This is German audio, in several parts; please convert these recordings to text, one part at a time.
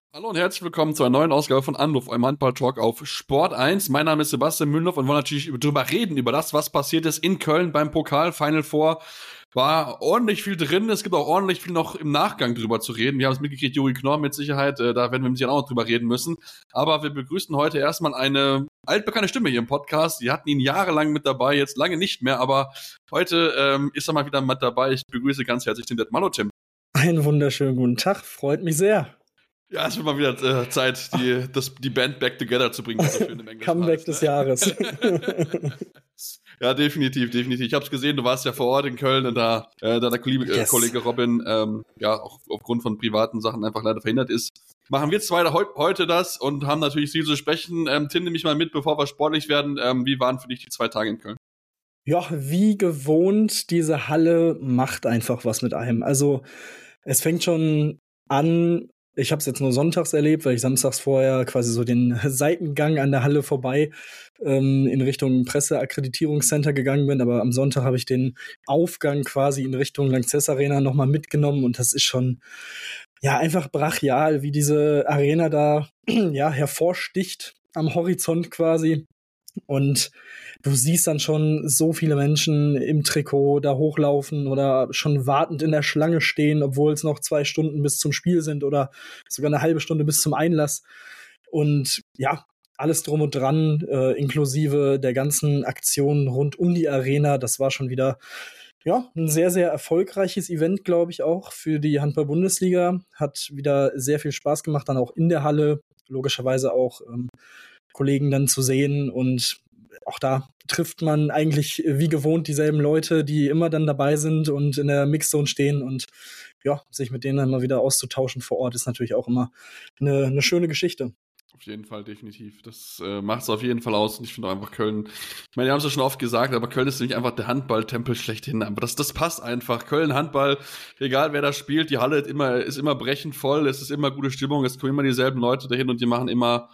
Hallo und herzlich willkommen zu einer neuen Ausgabe von Anruf, eurem Handball-Talk auf Sport 1. Mein Name ist Sebastian Mühlenhoff und wir wollen natürlich drüber reden, über das, was passiert ist in Köln beim Pokal Final Four. War ordentlich viel drin, es gibt auch ordentlich viel noch im Nachgang drüber zu reden. Wir haben es mitgekriegt, Juri Knorr mit Sicherheit, da werden wir mit Sicherheit auch noch drüber reden müssen. Aber wir begrüßen heute erstmal eine altbekannte Stimme hier im Podcast. Die hatten ihn jahrelang mit dabei, jetzt lange nicht mehr, aber heute ist er mal wieder mit dabei. Ich begrüße ganz herzlich Tim Detmann. Hallo Tim. Einen wunderschönen guten Tag, freut mich sehr. Ja, es wird mal wieder Zeit, die Band back together zu bringen. So schön im Englischen Comeback des Jahres. Ja, definitiv. Ich habe es gesehen, du warst ja vor Ort in Köln und da deiner Kollege Robin, auch aufgrund von privaten Sachen einfach leider verhindert ist. Machen wir zwei heute das und haben natürlich viel zu sprechen. Tim, nimm mich mal mit, bevor wir sportlich werden. Wie waren für dich die 2 Tage in Köln? Ja, wie gewohnt, diese Halle macht einfach was mit einem. Also, es fängt schon an. Ich habe es jetzt nur sonntags erlebt, weil ich samstags vorher quasi so den Seitengang an der Halle vorbei in Richtung Presseakkreditierungscenter gegangen bin. Aber am Sonntag habe ich den Aufgang quasi in Richtung Lanxess Arena nochmal mitgenommen. Und das ist schon einfach brachial, wie diese Arena da hervorsticht am Horizont quasi. Und du siehst dann schon so viele Menschen im Trikot da hochlaufen oder schon wartend in der Schlange stehen, obwohl es noch 2 Stunden bis zum Spiel sind oder sogar eine halbe Stunde bis zum Einlass. Und ja, alles drum und dran, inklusive der ganzen Aktionen rund um die Arena. Das war schon wieder ein sehr, sehr erfolgreiches Event, glaube ich, auch für die Handball-Bundesliga. Hat wieder sehr viel Spaß gemacht, dann auch in der Halle, logischerweise auch Kollegen dann zu sehen, und auch da trifft man eigentlich wie gewohnt dieselben Leute, die immer dann dabei sind und in der Mixzone stehen, und sich mit denen dann mal wieder auszutauschen vor Ort ist natürlich auch immer eine schöne Geschichte. Auf jeden Fall, definitiv. Das macht es auf jeden Fall aus. Und ich finde auch einfach Köln, ich meine, die haben es ja schon oft gesagt, aber Köln ist nicht einfach der Handballtempel schlechthin. Aber das passt einfach. Köln Handball, egal wer da spielt, die Halle ist immer brechend voll, es ist immer gute Stimmung, es kommen immer dieselben Leute dahin und die machen immer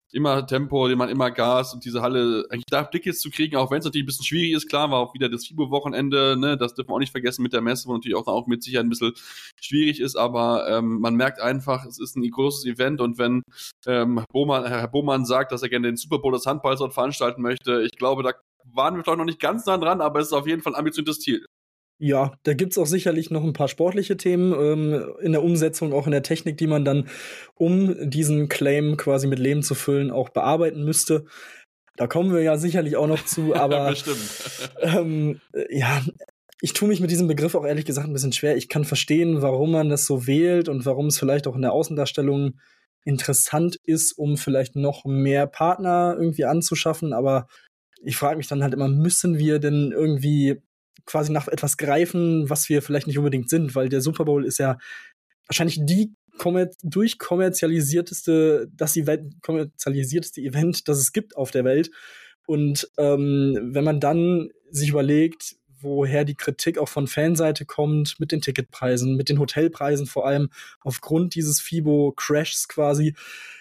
Tempo, die machen immer Gas, und diese Halle eigentlich da Tickets zu kriegen, auch wenn es natürlich ein bisschen schwierig ist, klar, war auch wieder das FIBO-Wochenende, ne, das dürfen wir auch nicht vergessen mit der Messe, wo natürlich auch mit Sicherheit ein bisschen schwierig ist, aber man merkt einfach, es ist ein großes Event, und wenn Herr Bohmann sagt, dass er gerne den Super Bowl des Handballs dort veranstalten möchte, ich glaube, da waren wir vielleicht noch nicht ganz nah dran, aber es ist auf jeden Fall ein ambitioniertes Ziel. Ja, da gibt's auch sicherlich noch ein paar sportliche Themen in der Umsetzung, auch in der Technik, die man dann, um diesen Claim quasi mit Leben zu füllen, auch bearbeiten müsste. Da kommen wir ja sicherlich auch noch zu, aber Bestimmt. Ich tue mich mit diesem Begriff auch ehrlich gesagt ein bisschen schwer. Ich kann verstehen, warum man das so wählt und warum es vielleicht auch in der Außendarstellung interessant ist, um vielleicht noch mehr Partner irgendwie anzuschaffen, aber ich frage mich dann halt immer, müssen wir denn irgendwie quasi nach etwas greifen, was wir vielleicht nicht unbedingt sind, weil der Super Bowl ist ja wahrscheinlich kommerzialisierteste Event, das es gibt auf der Welt. Und wenn man dann sich überlegt, woher die Kritik auch von Fanseite kommt, mit den Ticketpreisen, mit den Hotelpreisen vor allem, aufgrund dieses FIBO-Crashs quasi,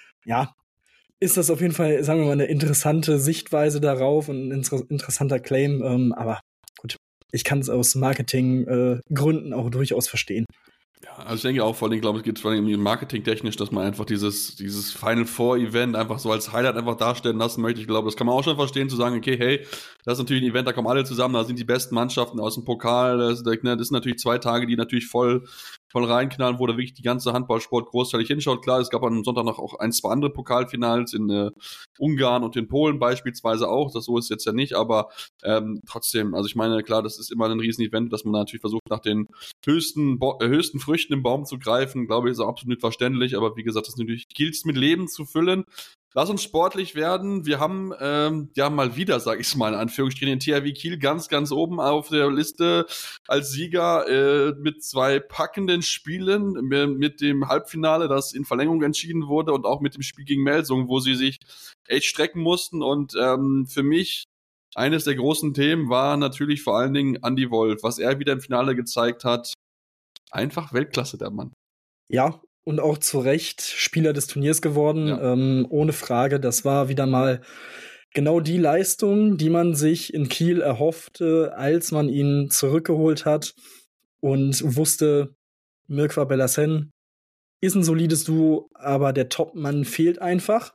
ist das auf jeden Fall, sagen wir mal, eine interessante Sichtweise darauf und ein interessanter Claim, aber gut, ich kann es aus Marketing-Gründen auch durchaus verstehen. Ja, also ich denke auch, vor allem, glaube ich, geht es vor allem marketingtechnisch, dass man einfach dieses Final Four Event einfach so als Highlight einfach darstellen lassen möchte. Ich glaube, das kann man auch schon verstehen, zu sagen, okay, hey, das ist natürlich ein Event, da kommen alle zusammen, da sind die besten Mannschaften aus dem Pokal, das sind natürlich 2 Tage, die natürlich voll reinknallen, wo da wirklich die ganze Handballsport großteilig hinschaut. Klar, es gab am Sonntag noch auch 1, 2 andere Pokalfinals in Ungarn und in Polen beispielsweise auch, das so ist jetzt ja nicht, aber trotzdem, also ich meine, klar, das ist immer ein Riesen-Event, dass man natürlich versucht, nach den höchsten Früchten im Baum zu greifen, glaube ich, ist auch absolut verständlich, aber wie gesagt, das natürlich gilt es mit Leben zu füllen. Lass uns sportlich werden. Wir haben mal wieder, sag ich mal in Anführungsstrichen, den THW Kiel ganz, ganz oben auf der Liste als Sieger mit 2 packenden Spielen, mit dem Halbfinale, das in Verlängerung entschieden wurde, und auch mit dem Spiel gegen Melsungen, wo sie sich echt strecken mussten. Und für mich eines der großen Themen war natürlich vor allen Dingen Andy Wolf, was er wieder im Finale gezeigt hat. Einfach Weltklasse, der Mann. Ja, und auch zu Recht Spieler des Turniers geworden, ohne Frage. Das war wieder mal genau die Leistung, die man sich in Kiel erhoffte, als man ihn zurückgeholt hat und wusste, Mircea Belassen ist ein solides Duo, aber der Top-Mann fehlt einfach.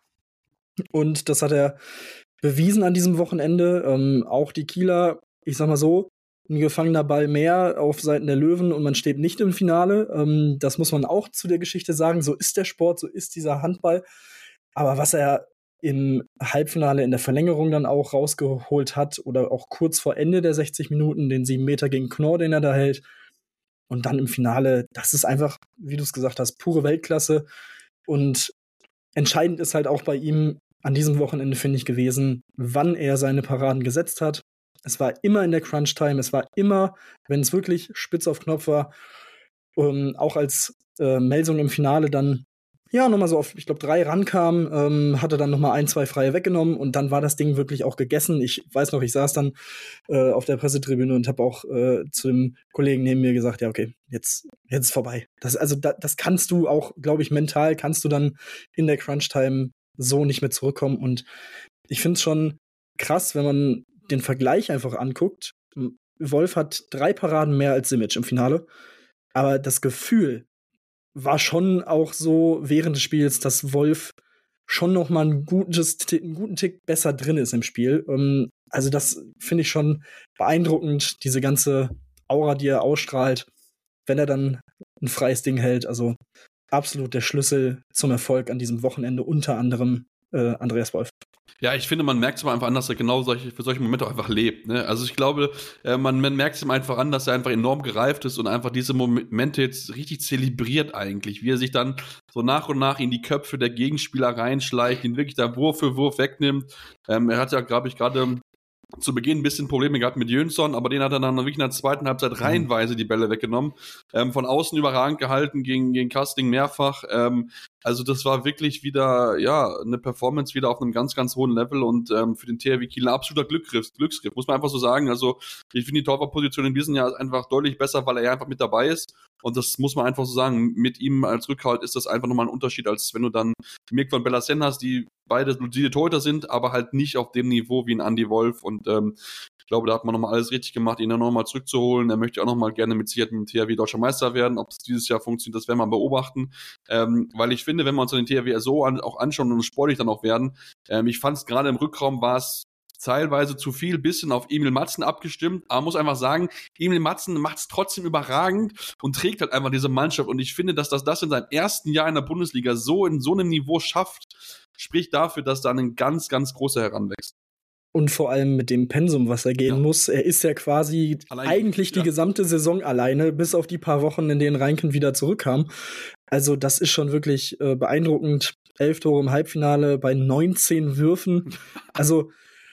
Und das hat er bewiesen an diesem Wochenende. Auch die Kieler, ich sag mal so, ein gefangener Ball mehr auf Seiten der Löwen und man steht nicht im Finale. Das muss man auch zu der Geschichte sagen. So ist der Sport, so ist dieser Handball. Aber was er im Halbfinale in der Verlängerung dann auch rausgeholt hat oder auch kurz vor Ende der 60 Minuten, den 7 Meter gegen Knorr, den er da hält, und dann im Finale, das ist einfach, wie du es gesagt hast, pure Weltklasse. Und entscheidend ist halt auch bei ihm an diesem Wochenende, finde ich, gewesen, wann er seine Paraden gesetzt hat. Es war immer in der Crunch-Time, es war immer, wenn es wirklich spitz auf Knopf war, auch als Melsung im Finale dann nochmal so auf, ich glaube, 3 rankam, hatte dann nochmal 1, 2 Freie weggenommen und dann war das Ding wirklich auch gegessen. Ich weiß noch, ich saß dann auf der Pressetribüne und habe auch zu dem Kollegen neben mir gesagt, ja, okay, jetzt ist vorbei. Das kannst du auch, glaube ich, mental kannst du dann in der Crunch-Time so nicht mehr zurückkommen. Und ich finde es schon krass, wenn man den Vergleich einfach anguckt. Wolf hat 3 Paraden mehr als Simic im Finale, aber das Gefühl war schon auch so während des Spiels, dass Wolf schon noch mal einen guten Tick besser drin ist im Spiel. Also das finde ich schon beeindruckend, diese ganze Aura, die er ausstrahlt, wenn er dann ein freies Ding hält. Also absolut der Schlüssel zum Erfolg an diesem Wochenende, unter anderem Andreas Wolf. Ja, ich finde, man merkt es aber einfach an, dass er genau für solche Momente auch einfach lebt. Ne? Also ich glaube, man merkt es ihm einfach an, dass er einfach enorm gereift ist und einfach diese Momente jetzt richtig zelebriert eigentlich, wie er sich dann so nach und nach in die Köpfe der Gegenspieler reinschleicht, ihn wirklich da Wurf für Wurf wegnimmt. Er hat ja, glaube ich, gerade zu Beginn ein bisschen Probleme gehabt mit Jönsson, aber den hat er dann wirklich in der zweiten Halbzeit reihenweise die Bälle weggenommen. Von außen überragend gehalten gegen Kasting mehrfach. Also das war wirklich wieder, ja, eine Performance wieder auf einem ganz, ganz hohen Level und für den THW Kiel ein absoluter Glücksgriff, muss man einfach so sagen. Also ich finde die Torwartposition in diesem Jahr ist einfach deutlich besser, weil er ja einfach mit dabei ist. Und das muss man einfach so sagen, mit ihm als Rückhalt ist das einfach nochmal ein Unterschied, als wenn du dann Mirk van Bellasen hast, die beide solide Torhüter sind, aber halt nicht auf dem Niveau wie ein Andy Wolf. Und ich glaube, da hat man nochmal alles richtig gemacht, ihn dann nochmal zurückzuholen. Er möchte auch nochmal gerne mit Sicherheit mit dem THW Deutscher Meister werden. Ob es dieses Jahr funktioniert, das werden wir beobachten. Weil ich finde, wenn wir uns den THW so auch anschauen und sportlich dann auch werden, ich fand es gerade im Rückraum war es teilweise zu viel, bisschen auf Emil Matzen abgestimmt, aber muss einfach sagen, Emil Matzen macht es trotzdem überragend und trägt halt einfach diese Mannschaft und ich finde, dass das in seinem ersten Jahr in der Bundesliga so in so einem Niveau schafft, spricht dafür, dass da ein ganz, ganz großer heranwächst. Und vor allem mit dem Pensum, was er gehen muss. Er ist ja quasi eigentlich die gesamte Saison alleine, bis auf die paar Wochen, in denen Reinken wieder zurückkam. Also das ist schon wirklich beeindruckend. 11 Tore im Halbfinale bei 19 Würfen. Also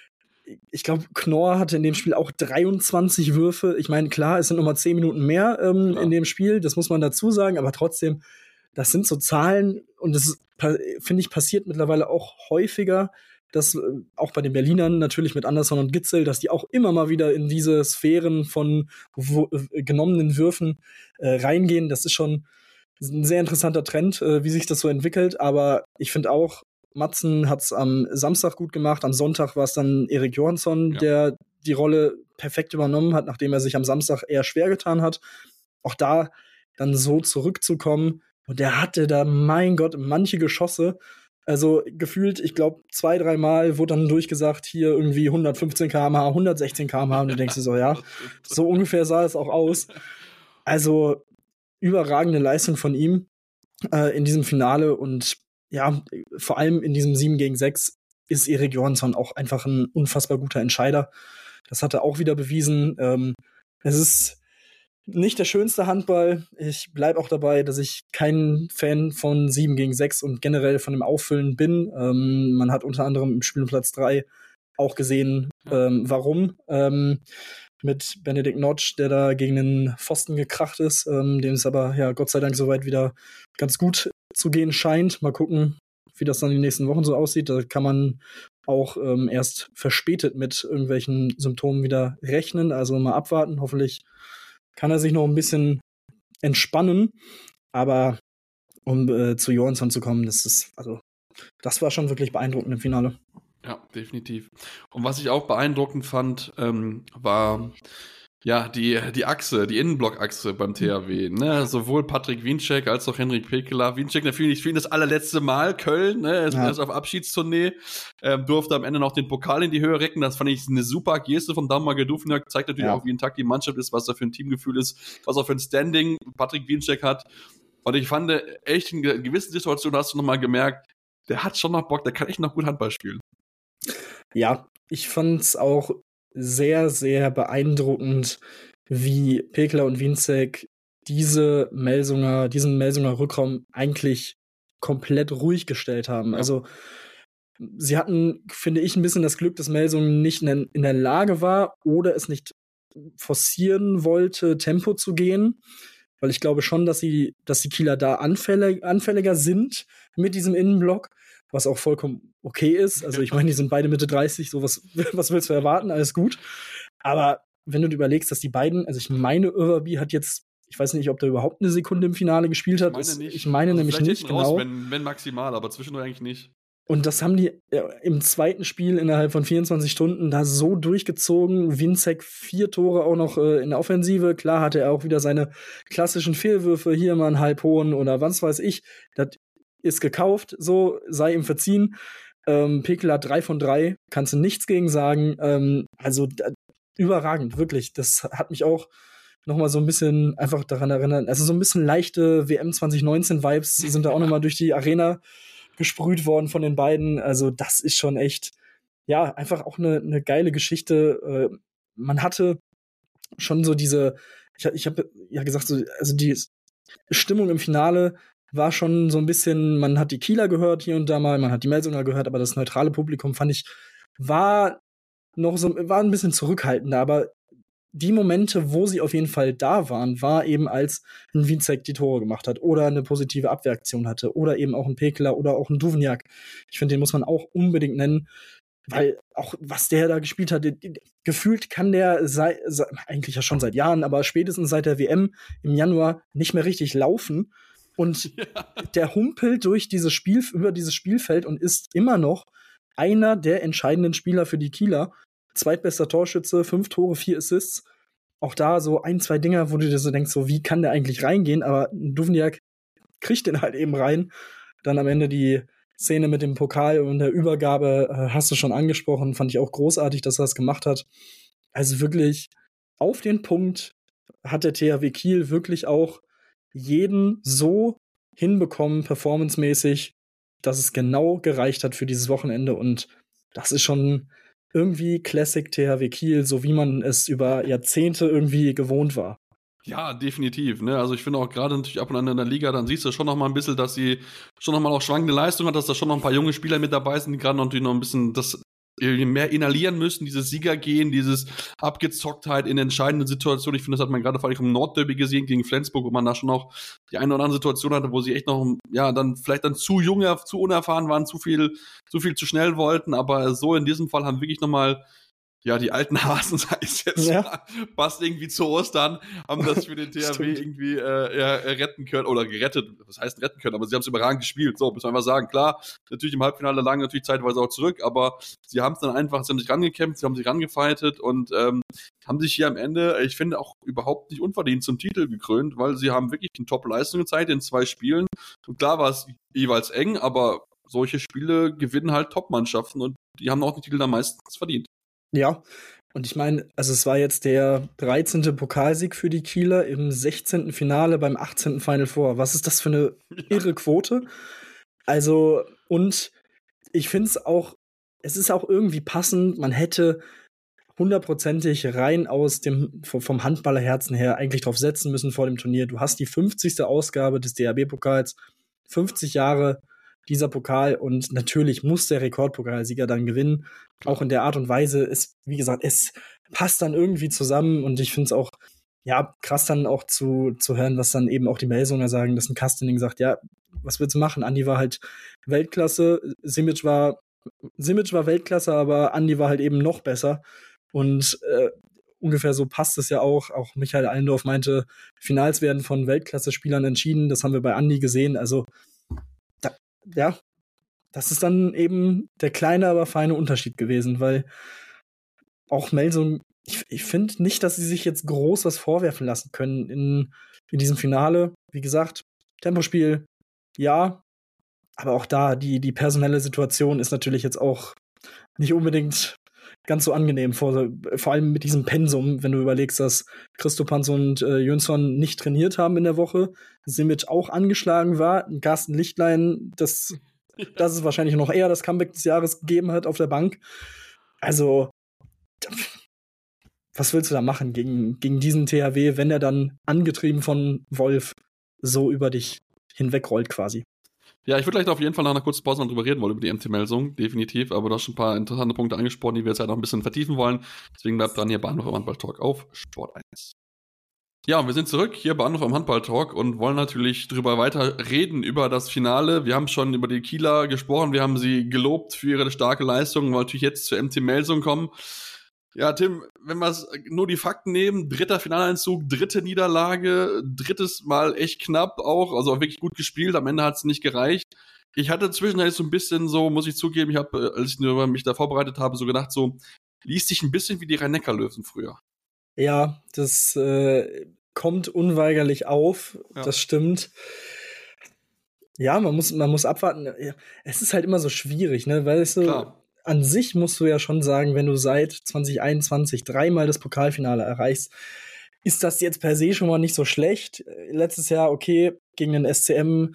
ich glaube, Knorr hatte in dem Spiel auch 23 Würfe. Ich meine, klar, es sind nochmal 10 Minuten mehr in dem Spiel, das muss man dazu sagen, aber trotzdem, das sind so Zahlen und das finde ich, passiert mittlerweile auch häufiger, dass auch bei den Berlinern natürlich mit Andersson und Gitzel, dass die auch immer mal wieder in diese Sphären von genommenen Würfen reingehen. Das ist schon ein sehr interessanter Trend, wie sich das so entwickelt, aber ich finde auch, Matzen hat es am Samstag gut gemacht. Am Sonntag war es dann Erik Johansson, der die Rolle perfekt übernommen hat, nachdem er sich am Samstag eher schwer getan hat. Auch da dann so zurückzukommen. Und der hatte da, mein Gott, manche Geschosse. Also gefühlt, ich glaube, 2, 3 Mal wurde dann durchgesagt, hier irgendwie 115 km/h, 116 km/h. Und du denkst dir so, ja, so ungefähr sah es auch aus. Also überragende Leistung von ihm in diesem Finale und ja, vor allem in diesem 7-gegen-6 ist Erik Johansson auch einfach ein unfassbar guter Entscheider. Das hat er auch wieder bewiesen. Es ist nicht der schönste Handball. Ich bleibe auch dabei, dass ich kein Fan von 7-gegen-6 und generell von dem Auffüllen bin. Man hat unter anderem im Spiel um Platz 3 auch gesehen, warum. Mit Benedikt Notch, der da gegen den Pfosten gekracht ist, dem es aber ja Gott sei Dank soweit wieder ganz gut zu gehen scheint. Mal gucken, wie das dann in den nächsten Wochen so aussieht. Da kann man auch erst verspätet mit irgendwelchen Symptomen wieder rechnen. Also mal abwarten. Hoffentlich kann er sich noch ein bisschen entspannen. Aber um zu Johansson zu kommen, das war schon wirklich beeindruckend im Finale. Ja, definitiv. Und was ich auch beeindruckend fand, war Ja, die Achse, die Innenblockachse beim THW, ne? Sowohl Patrick Winczek als auch Henrik Pekeler. Winczek natürlich für ihn das allerletzte Mal Köln, ne? Er ist erst auf Abschiedstournee, durfte am Ende noch den Pokal in die Höhe recken. Das fand ich eine super Geste von Damir Dufniak. Zeigt natürlich auch, wie intakt die Mannschaft ist, was da für ein Teamgefühl ist, was auch für ein Standing Patrick Winczek hat. Und ich fand echt in gewissen Situationen hast du nochmal gemerkt, der hat schon noch Bock, der kann echt noch gut Handball spielen. Ja, ich fand's auch sehr, sehr beeindruckend, wie Pekeler und Winczek diesen Melsunger Rückraum eigentlich komplett ruhig gestellt haben. Ja. Also sie hatten, finde ich, ein bisschen das Glück, dass Melsungen nicht in der Lage war oder es nicht forcieren wollte, Tempo zu gehen. Weil ich glaube schon, dass die Kieler da anfälliger sind mit diesem Innenblock, was auch vollkommen okay ist. Also ich meine, die sind beide Mitte 30, so was willst du erwarten? Alles gut. Aber wenn du dir überlegst, dass die beiden, also ich meine, Överby hat jetzt, ich weiß nicht, ob der überhaupt eine Sekunde im Finale gespielt hat. Ich meine nämlich nicht, genau. Wenn maximal, aber zwischendurch eigentlich nicht. Und das haben die im zweiten Spiel innerhalb von 24 Stunden da so durchgezogen. Winczek 4 Tore auch noch in der Offensive. Klar hatte er auch wieder seine klassischen Fehlwürfe, hier mal einen Halbhohen oder was weiß ich. Das ist gekauft, so sei ihm verziehen. Pekeler 3 von 3, kannst du nichts gegen sagen. Also überragend, wirklich. Das hat mich auch noch mal so ein bisschen einfach daran erinnert. Also so ein bisschen leichte WM 2019-Vibes sind da auch noch mal durch die Arena gesprüht worden von den beiden. Also das ist schon echt, ja, einfach auch eine geile Geschichte. Man hatte schon so diese, ich habe ja gesagt, so, also die Stimmung im Finale war schon so ein bisschen, man hat die Kieler gehört hier und da mal, man hat die Melsunger gehört, aber das neutrale Publikum, fand ich, war ein bisschen zurückhaltender, aber die Momente, wo sie auf jeden Fall da waren, war eben, als ein Winczek die Tore gemacht hat oder eine positive Abwehraktion hatte oder eben auch ein Pekeler oder auch ein Duvniak. Ich finde, den muss man auch unbedingt nennen, weil auch was der da gespielt hat, gefühlt kann der eigentlich ja schon seit Jahren, aber spätestens seit der WM im Januar nicht mehr richtig laufen und der humpelt über dieses Spielfeld und ist immer noch einer der entscheidenden Spieler für die Kieler. Zweitbester Torschütze, 5 Tore, 4 Assists. Auch da so 1, 2 Dinger, wo du dir so denkst, so wie kann der eigentlich reingehen? Aber Duvniak kriegt den halt eben rein. Dann am Ende die Szene mit dem Pokal und der Übergabe hast du schon angesprochen. Fand ich auch großartig, dass er das gemacht hat. Also wirklich auf den Punkt hat der THW Kiel wirklich auch jeden so hinbekommen, performancemäßig, dass es genau gereicht hat für dieses Wochenende. Und das ist schon irgendwie Classic THW Kiel, so wie man es über Jahrzehnte irgendwie gewohnt war. Ja, definitiv. Ne? Also ich finde auch gerade natürlich ab und an in der Liga, dann siehst du schon noch mal ein bisschen, dass sie schon noch mal auch schwankende Leistung hat, dass da schon noch ein paar junge Spieler mit dabei sind, die gerade natürlich noch ein bisschen das mehr inhalieren müssen, dieses Siegergehen, dieses Abgezocktheit in entscheidenden Situationen. Ich finde, das hat man gerade vor allem im Nordderby gesehen gegen Flensburg, wo man da schon noch die eine oder andere Situation hatte, wo sie echt noch, ja, dann vielleicht dann zu jung, zu unerfahren waren, zu viel zu schnell wollten, aber so in diesem Fall haben wirklich noch mal ja, die alten Hasen, sag ich jetzt mal, passt irgendwie zu Ostern, haben das für den THW irgendwie retten können, oder gerettet, was heißt retten können, aber sie haben es überragend gespielt, so, muss man einfach sagen, klar, natürlich im Halbfinale lagen natürlich zeitweise auch zurück, aber sie haben es dann einfach, sie haben sich rangekämpft, sie haben sich rangefightet und haben sich hier am Ende, ich finde, auch überhaupt nicht unverdient zum Titel gekrönt, weil sie haben wirklich eine Top-Leistung gezeigt in 2 Spielen und klar war es jeweils eng, aber solche Spiele gewinnen halt Top-Mannschaften und die haben auch den Titel dann meistens verdient. Ja, und ich meine, also es war jetzt der 13. Pokalsieg für die Kieler im 16. Finale beim 18. Final Four. Was ist das für eine irre Quote? Also, und ich finde es ist auch irgendwie passend, man hätte 100%ig rein vom Handballerherzen her eigentlich drauf setzen müssen vor dem Turnier. Du hast die 50. Ausgabe des DHB-Pokals, 50 Jahre dieser Pokal und natürlich muss der Rekordpokalsieger dann gewinnen. Auch in der Art und Weise wie gesagt, es passt dann irgendwie zusammen und ich finde es auch, ja, krass dann auch zu hören, was dann eben auch die Melsunger sagen, dass ein Kastening sagt, ja, was willst du machen? Andi war halt Weltklasse, Simic war Weltklasse, aber Andi war halt eben noch besser und ungefähr so passt es ja auch. Auch Michael Allendorf meinte, Finals werden von Weltklasse-Spielern entschieden, das haben wir bei Andi gesehen, also ja, das ist dann eben der kleine, aber feine Unterschied gewesen, weil auch Melsung ich finde nicht, dass sie sich jetzt groß was vorwerfen lassen können in diesem Finale. Wie gesagt, Tempospiel, ja, aber auch da, die personelle Situation ist natürlich jetzt auch nicht unbedingt ganz so angenehm, vor allem mit diesem Pensum, wenn du überlegst, dass Christopanz und Jönsson nicht trainiert haben in der Woche, Simic auch angeschlagen war, Carsten Lichtlein, das es wahrscheinlich noch eher das Comeback des Jahres gegeben hat auf der Bank. Also, was willst du da machen gegen diesen THW, wenn er dann angetrieben von Wolf so über dich hinwegrollt quasi? Ja, ich würde gleich auf jeden Fall nach einer kurzen Pause noch drüber reden wollen, über die MT-Melsung, definitiv. Aber du hast schon ein paar interessante Punkte angesprochen, die wir jetzt halt noch ein bisschen vertiefen wollen. Deswegen bleibt dran hier bei Anruf am Handball-Talk auf Sport 1. Ja, wir sind zurück hier bei Anruf am Handball-Talk und wollen natürlich drüber weiter reden, über das Finale. Wir haben schon über die Kieler gesprochen, wir haben sie gelobt für ihre starke Leistung, wollen natürlich jetzt zur MT-Melsung kommen. Ja, Tim, wenn wir nur die Fakten nehmen, 3. Finaleinzug, 3. Niederlage, 3. Mal echt knapp auch, also auch wirklich gut gespielt, am Ende hat es nicht gereicht. Ich hatte zwischendurch so ein bisschen so, muss ich zugeben, ich habe, als ich mich da vorbereitet habe, so gedacht, so, liest sich ein bisschen wie die Rhein-Neckar-Löwen früher. Ja, das kommt unweigerlich auf, ja. Das stimmt. Ja, man muss abwarten. Es ist halt immer so schwierig, ne, weißt du, klar. An sich musst du ja schon sagen, wenn du seit 2021 dreimal das Pokalfinale erreichst, ist das jetzt per se schon mal nicht so schlecht. Letztes Jahr, okay, gegen den SCM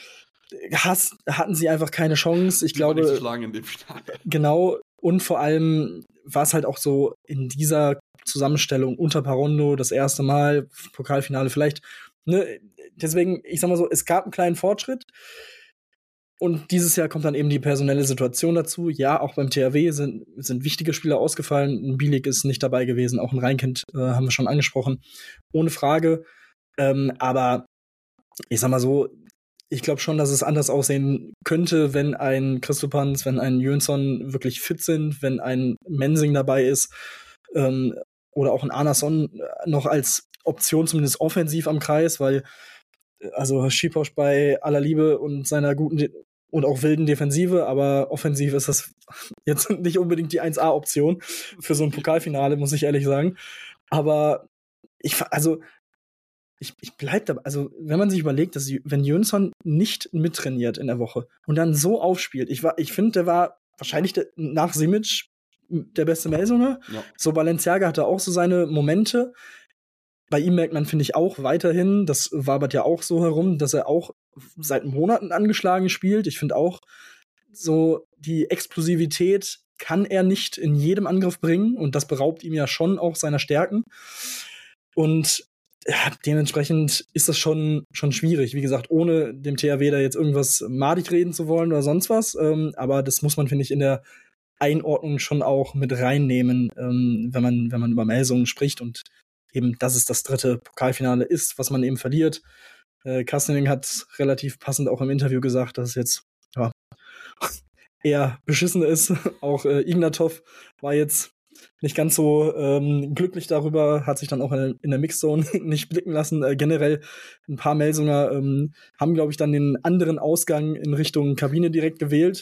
hatten sie einfach keine Chance. Ich glaube, nicht so schlagen in dem Finale. Genau, und vor allem war es halt auch so in dieser Zusammenstellung unter Parondo das erste Mal, Pokalfinale vielleicht, ne, deswegen, ich sag mal so, es gab einen kleinen Fortschritt. Und dieses Jahr kommt dann eben die personelle Situation dazu. Ja, auch beim THW sind wichtige Spieler ausgefallen. Ein Bielik ist nicht dabei gewesen, auch ein Reinkind haben wir schon angesprochen. Ohne Frage. Aber ich sag mal so, ich glaube schon, dass es anders aussehen könnte, wenn ein Christopanz, wenn ein Jönsson wirklich fit sind, wenn ein Mensing dabei ist oder auch ein Arnason noch als Option zumindest offensiv am Kreis, weil also Schiposch bei aller Liebe und seiner guten und auch wilden Defensive, aber offensiv ist das jetzt nicht unbedingt die 1A-Option für so ein Pokalfinale, muss ich ehrlich sagen. Aber ich bleib dabei. Also, wenn man sich überlegt, dass wenn Jönsson nicht mittrainiert in der Woche und dann so aufspielt, ich finde, der war wahrscheinlich nach Simic der beste Melsunger. Ja. So, Balenciaga hatte auch so seine Momente. Bei ihm merkt man, finde ich, auch weiterhin, das wabert ja auch so herum, dass er auch seit Monaten angeschlagen spielt. Ich finde auch, so die Explosivität kann er nicht in jedem Angriff bringen und das beraubt ihm ja schon auch seiner Stärken. Und ja, dementsprechend ist das schon schwierig. Wie gesagt, ohne dem THW da jetzt irgendwas madig reden zu wollen oder sonst was. Aber das muss man, finde ich, in der Einordnung schon auch mit reinnehmen, wenn man über Melsungen spricht und eben, dass es das 3. Pokalfinale ist, was man eben verliert. Kastening hat relativ passend auch im Interview gesagt, dass es jetzt eher beschissen ist. Auch Ignatov war jetzt nicht ganz so glücklich darüber, hat sich dann auch in der Mixzone nicht blicken lassen. Generell ein paar Melsunger haben, glaube ich, dann den anderen Ausgang in Richtung Kabine direkt gewählt.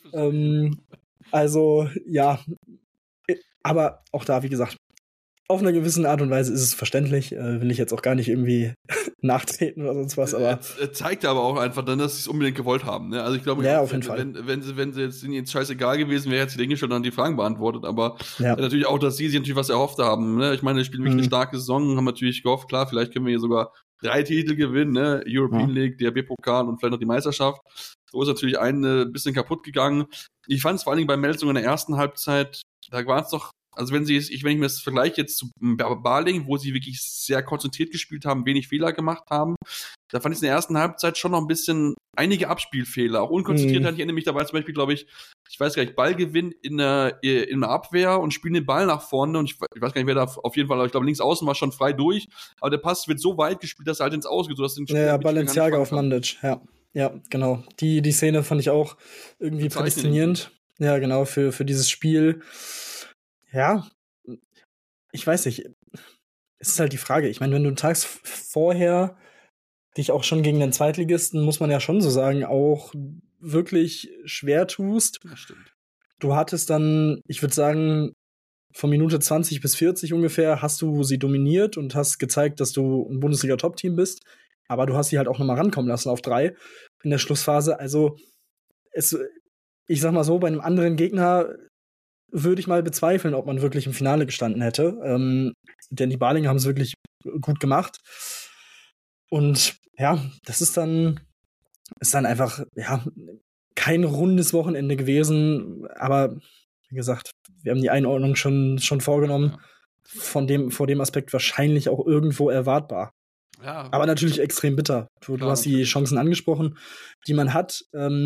Also, ja. Aber auch da, wie gesagt, auf einer gewissen Art und Weise ist es verständlich. Will ich jetzt auch gar nicht irgendwie nachtreten oder sonst was. Aber zeigt aber auch einfach dann, dass sie es unbedingt gewollt haben. Ne? Also ich glaube, ja, auf jeden Fall. Wenn sie jetzt ihnen scheißegal gewesen wäre, hätte sie denke ich schon dann die Fragen beantwortet. Aber natürlich auch, dass sie sich natürlich was erhofft haben. Ne? Ich meine, die spielen wirklich eine starke Saison, haben natürlich gehofft, klar, vielleicht können wir hier sogar 3 Titel gewinnen, ne? European League, DRB-Pokal und vielleicht noch die Meisterschaft. So ist natürlich ein bisschen kaputt gegangen. Ich fand es vor allen Dingen bei Melsung in der ersten Halbzeit, da war es doch, also wenn ich mir das vergleiche jetzt zu Baling, wo sie wirklich sehr konzentriert gespielt haben, wenig Fehler gemacht haben, da fand ich es in der ersten Halbzeit schon noch ein bisschen einige Abspielfehler, auch unkonzentriert. Ich erinnere mich dabei zum Beispiel, glaube ich weiß gar nicht, Ballgewinn in der Abwehr und spielen den Ball nach vorne und ich weiß gar nicht, wer da auf jeden Fall, aber ich glaube links außen war schon frei durch, aber der Pass wird so weit gespielt, dass er halt ins Ausgeht, sodass den Spieler Balenciaga auf Mandic, ja, genau. Die Szene fand ich auch irgendwie prädestinierend. Ja, genau, für dieses Spiel. Ja, ich weiß nicht. Es ist halt die Frage. Ich meine, wenn du einen Tag vorher dich auch schon gegen den Zweitligisten, muss man ja schon so sagen, auch wirklich schwer tust. Das stimmt. Du hattest dann, ich würde sagen, von Minute 20 bis 40 ungefähr hast du sie dominiert und hast gezeigt, dass du ein Bundesliga-Top-Team bist. Aber du hast sie halt auch noch mal rankommen lassen auf 3 in der Schlussphase. Also, ich sag mal so, bei einem anderen Gegner würde ich mal bezweifeln, ob man wirklich im Finale gestanden hätte. Denn die Balinger haben es wirklich gut gemacht. Und ja, das ist dann einfach, ja, kein rundes Wochenende gewesen. Aber wie gesagt, wir haben die Einordnung schon vorgenommen. Vor dem Aspekt wahrscheinlich auch irgendwo erwartbar. Ja. Aber natürlich extrem bitter. Du hast die Chancen angesprochen, die man hat.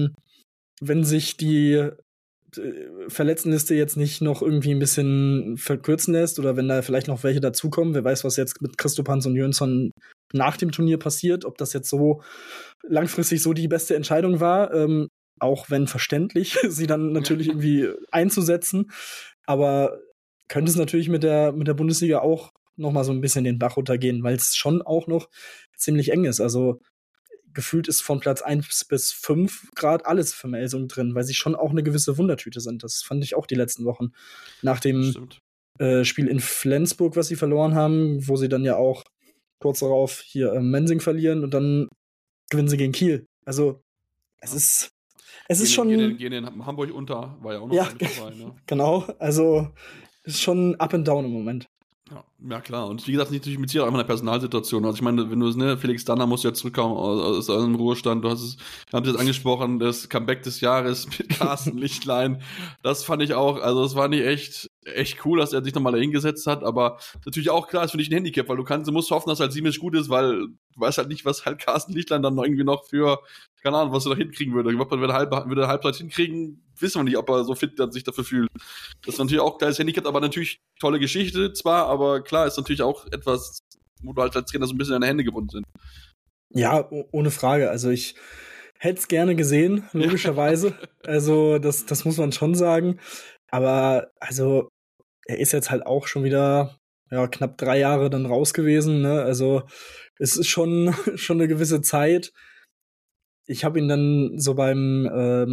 Wenn sich die Verletztenliste jetzt nicht noch irgendwie ein bisschen verkürzen lässt oder wenn da vielleicht noch welche dazukommen, wer weiß, was jetzt mit Christopans und Jönsson nach dem Turnier passiert, ob das jetzt so langfristig so die beste Entscheidung war, auch wenn verständlich, sie dann natürlich irgendwie einzusetzen, aber könnte es natürlich mit der Bundesliga auch noch mal so ein bisschen den Bach runtergehen, weil es schon auch noch ziemlich eng ist, also gefühlt ist von Platz 1 bis 5 Grad alles für Melsung drin, weil sie schon auch eine gewisse Wundertüte sind. Das fand ich auch die letzten Wochen. Nach dem Spiel in Flensburg, was sie verloren haben, wo sie dann ja auch kurz darauf hier Mensing verlieren und dann gewinnen sie gegen Kiel. Also, es ist schon. Gehen in Hamburg unter, war ja auch noch dabei, ne? Genau, also ist schon up and down im Moment. Ja, klar. Und wie gesagt, natürlich mit auch einfach eine Personalsituation. Also ich meine, wenn du Felix Danner muss ja zurückkommen aus einem Ruhestand. Wir haben es jetzt angesprochen, das Comeback des Jahres mit Carsten Lichtlein. Das fand ich auch, also das war nicht echt cool, dass er sich nochmal da hingesetzt hat, aber natürlich auch klar, ist für dich ein Handicap, weil du musst hoffen, dass halt Simic gut ist, weil du weißt halt nicht, was halt Carsten Lichtlein dann noch irgendwie noch für, keine Ahnung, was er noch hinkriegen würde. Ich glaube, würde er Halbzeit hinkriegen, wissen wir nicht, ob er so fit sich dafür fühlt. Das ist natürlich auch ein kleines Handicap, aber natürlich tolle Geschichte zwar, aber klar, ist natürlich auch etwas, wo du halt als Trainer so ein bisschen in deine Hände gebunden sind. Ja, ohne Frage. Also ich hätte es gerne gesehen, logischerweise. Also das muss man schon sagen. Aber also er ist jetzt halt auch schon wieder knapp 3 Jahre dann raus gewesen. Ne? Also es ist schon eine gewisse Zeit. Ich habe ihn dann so beim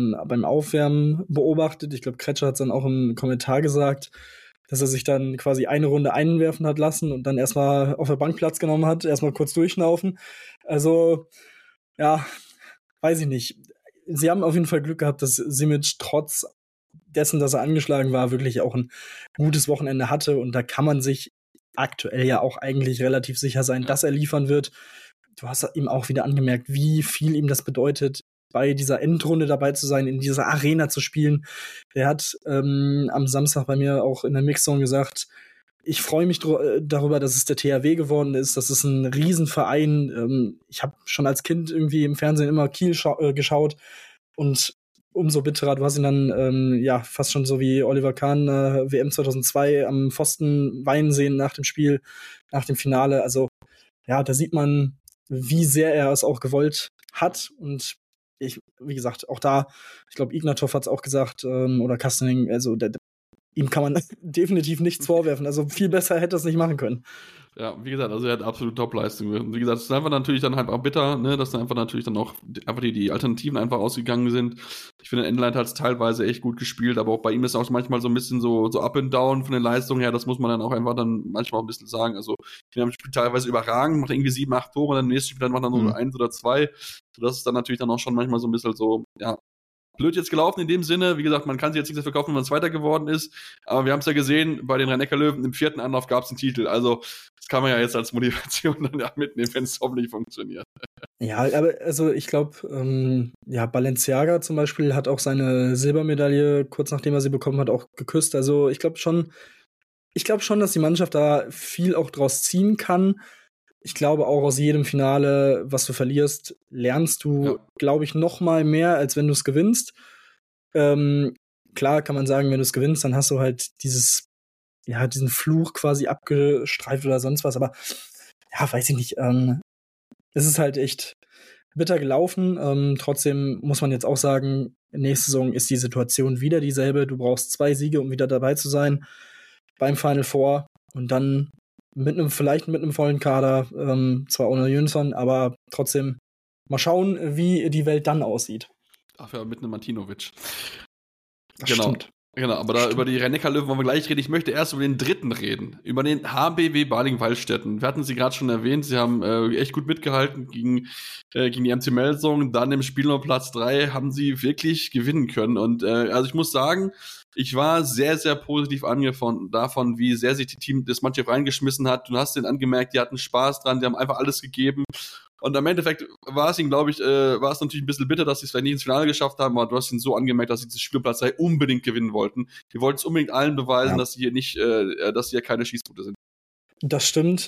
Aufwärmen beobachtet. Ich glaube, Kretscher hat es dann auch im Kommentar gesagt, dass er sich dann quasi eine Runde einwerfen hat lassen und dann erstmal auf der Bank Platz genommen hat, erstmal kurz durchschnaufen. Also, ja, weiß ich nicht. Sie haben auf jeden Fall Glück gehabt, dass Simic trotz dessen, dass er angeschlagen war, wirklich auch ein gutes Wochenende hatte. Und da kann man sich aktuell ja auch eigentlich relativ sicher sein, dass er liefern wird. Du hast ihm auch wieder angemerkt, wie viel ihm das bedeutet, bei dieser Endrunde dabei zu sein, in dieser Arena zu spielen. Der hat am Samstag bei mir auch in der Mixzone gesagt, ich freue mich darüber, dass es der THW geworden ist. Das ist ein Riesenverein. Ich habe schon als Kind irgendwie im Fernsehen immer Kiel geschaut und umso bitterer, du hast ihn dann fast schon so wie Oliver Kahn WM 2002 am Pfosten weinen sehen nach dem Spiel, nach dem Finale. Also ja, da sieht man, wie sehr er es auch gewollt hat. Und wie gesagt, auch da, ich glaube, Ignatov hat es auch gesagt, oder Kastening, also ihm kann man definitiv nichts vorwerfen. Also viel besser hätte er es nicht machen können. Ja, wie gesagt, also er hat absolute Top-Leistung. Wie gesagt, es ist einfach natürlich dann halt auch bitter, ne, dass dann einfach natürlich dann auch einfach die Alternativen einfach ausgegangen sind. Ich finde, Endlight hat es teilweise echt gut gespielt, aber auch bei ihm ist auch manchmal so ein bisschen so up and down von den Leistungen her. Das muss man dann auch einfach dann manchmal auch ein bisschen sagen. Also, ich spielt teilweise überragend, macht irgendwie 7, 8 Tore und dann im nächsten Spiel dann macht er nur 1 oder 2. Das ist dann natürlich dann auch schon manchmal so ein bisschen so, ja, blöd jetzt gelaufen in dem Sinne. Wie gesagt, man kann sich jetzt nicht dafür kaufen, wenn man Zweiter geworden ist. Aber wir haben es ja gesehen, bei den Rhein-Neckar-Löwen im 4. Anlauf gab es einen Titel. Also das kann man ja jetzt als Motivation dann mitnehmen, wenn es hoffentlich funktioniert. Ja, aber also ich glaube, Balenciaga zum Beispiel hat auch seine Silbermedaille, kurz nachdem er sie bekommen hat, auch geküsst. Also ich glaube schon, dass die Mannschaft da viel auch draus ziehen kann. Ich glaube auch aus jedem Finale, was du verlierst, lernst du, glaube ich, noch mal mehr, als wenn du es gewinnst. Klar kann man sagen, wenn du es gewinnst, dann hast du halt diesen Fluch quasi abgestreift oder sonst was. Aber ja, weiß ich nicht. Es ist halt echt bitter gelaufen. Trotzdem muss man jetzt auch sagen, nächste Saison ist die Situation wieder dieselbe. Du brauchst 2 Siege, um wieder dabei zu sein beim Final Four. Und dann vielleicht mit einem vollen Kader, zwar ohne Jönsson, aber trotzdem mal schauen, wie die Welt dann aussieht. Dafür mit einem Martinovic. Das stimmt. Genau, aber da über die Rhein-Neckar-Löwen wollen wir gleich reden. Ich möchte erst über den dritten reden, über den HBW Balingen-Waldstätten. Wir hatten sie gerade schon erwähnt, sie haben echt gut mitgehalten gegen die MC Melsung. Dann im Spiel um Platz 3 haben sie wirklich gewinnen können. Und also ich muss sagen, ich war sehr, sehr positiv angefangen davon, wie sehr sich das Mannschaft reingeschmissen hat. Du hast denen angemerkt, die hatten Spaß dran, die haben einfach alles gegeben. Und im Endeffekt war es ihnen, glaube ich, war es natürlich ein bisschen bitter, dass sie es vielleicht nicht ins Finale geschafft haben, aber du hast ihnen so angemerkt, dass sie dieses Spielplatz 3 unbedingt gewinnen wollten. Die wollten es unbedingt allen beweisen, dass sie hier nicht, dass sie hier keine Schießbude sind. Das stimmt.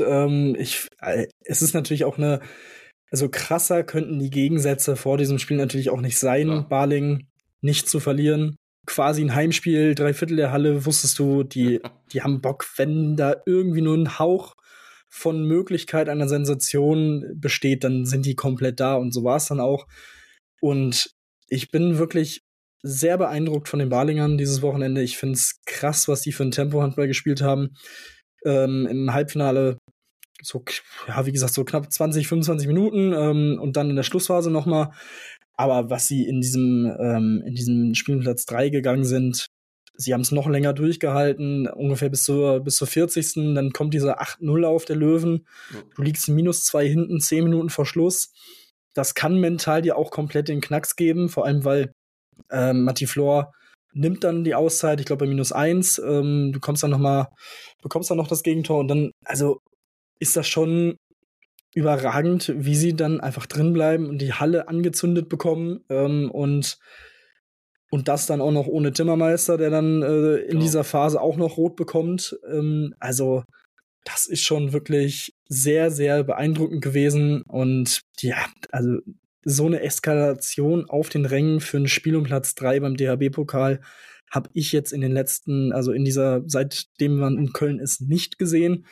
Es ist natürlich auch also krasser könnten die Gegensätze vor diesem Spiel natürlich auch nicht sein. Ja. Balingen nicht zu verlieren. Quasi ein Heimspiel, 3/4 der Halle, wusstest du, die haben Bock, wenn da irgendwie nur ein Hauch von Möglichkeit einer Sensation besteht, dann sind die komplett da und so war es dann auch. Und ich bin wirklich sehr beeindruckt von den Balingern dieses Wochenende. Ich finde es krass, was die für ein Tempo-Handball gespielt haben. Im Halbfinale wie gesagt, so knapp 20, 25 Minuten und dann in der Schlussphase nochmal. Aber was sie in diesem Spielplatz 3 gegangen sind, sie haben es noch länger durchgehalten, ungefähr bis zur 40. Dann kommt dieser 8-0 auf der Löwen. Du liegst -2 hinten, 10 Minuten vor Schluss. Das kann mental dir auch komplett den Knacks geben, vor allem weil Matti Flor nimmt dann die Auszeit, ich glaube bei -1. Du bekommst dann noch das Gegentor und dann, also ist das schon überragend, wie sie dann einfach drin bleiben und die Halle angezündet bekommen und das dann auch noch ohne Timmermeister, der dann in dieser Phase auch noch rot bekommt. Also das ist schon wirklich sehr, sehr beeindruckend gewesen und ja, also so eine Eskalation auf den Rängen für ein Spiel um Platz 3 beim DHB-Pokal habe ich jetzt in den letzten, also seitdem man in Köln ist, nicht gesehen.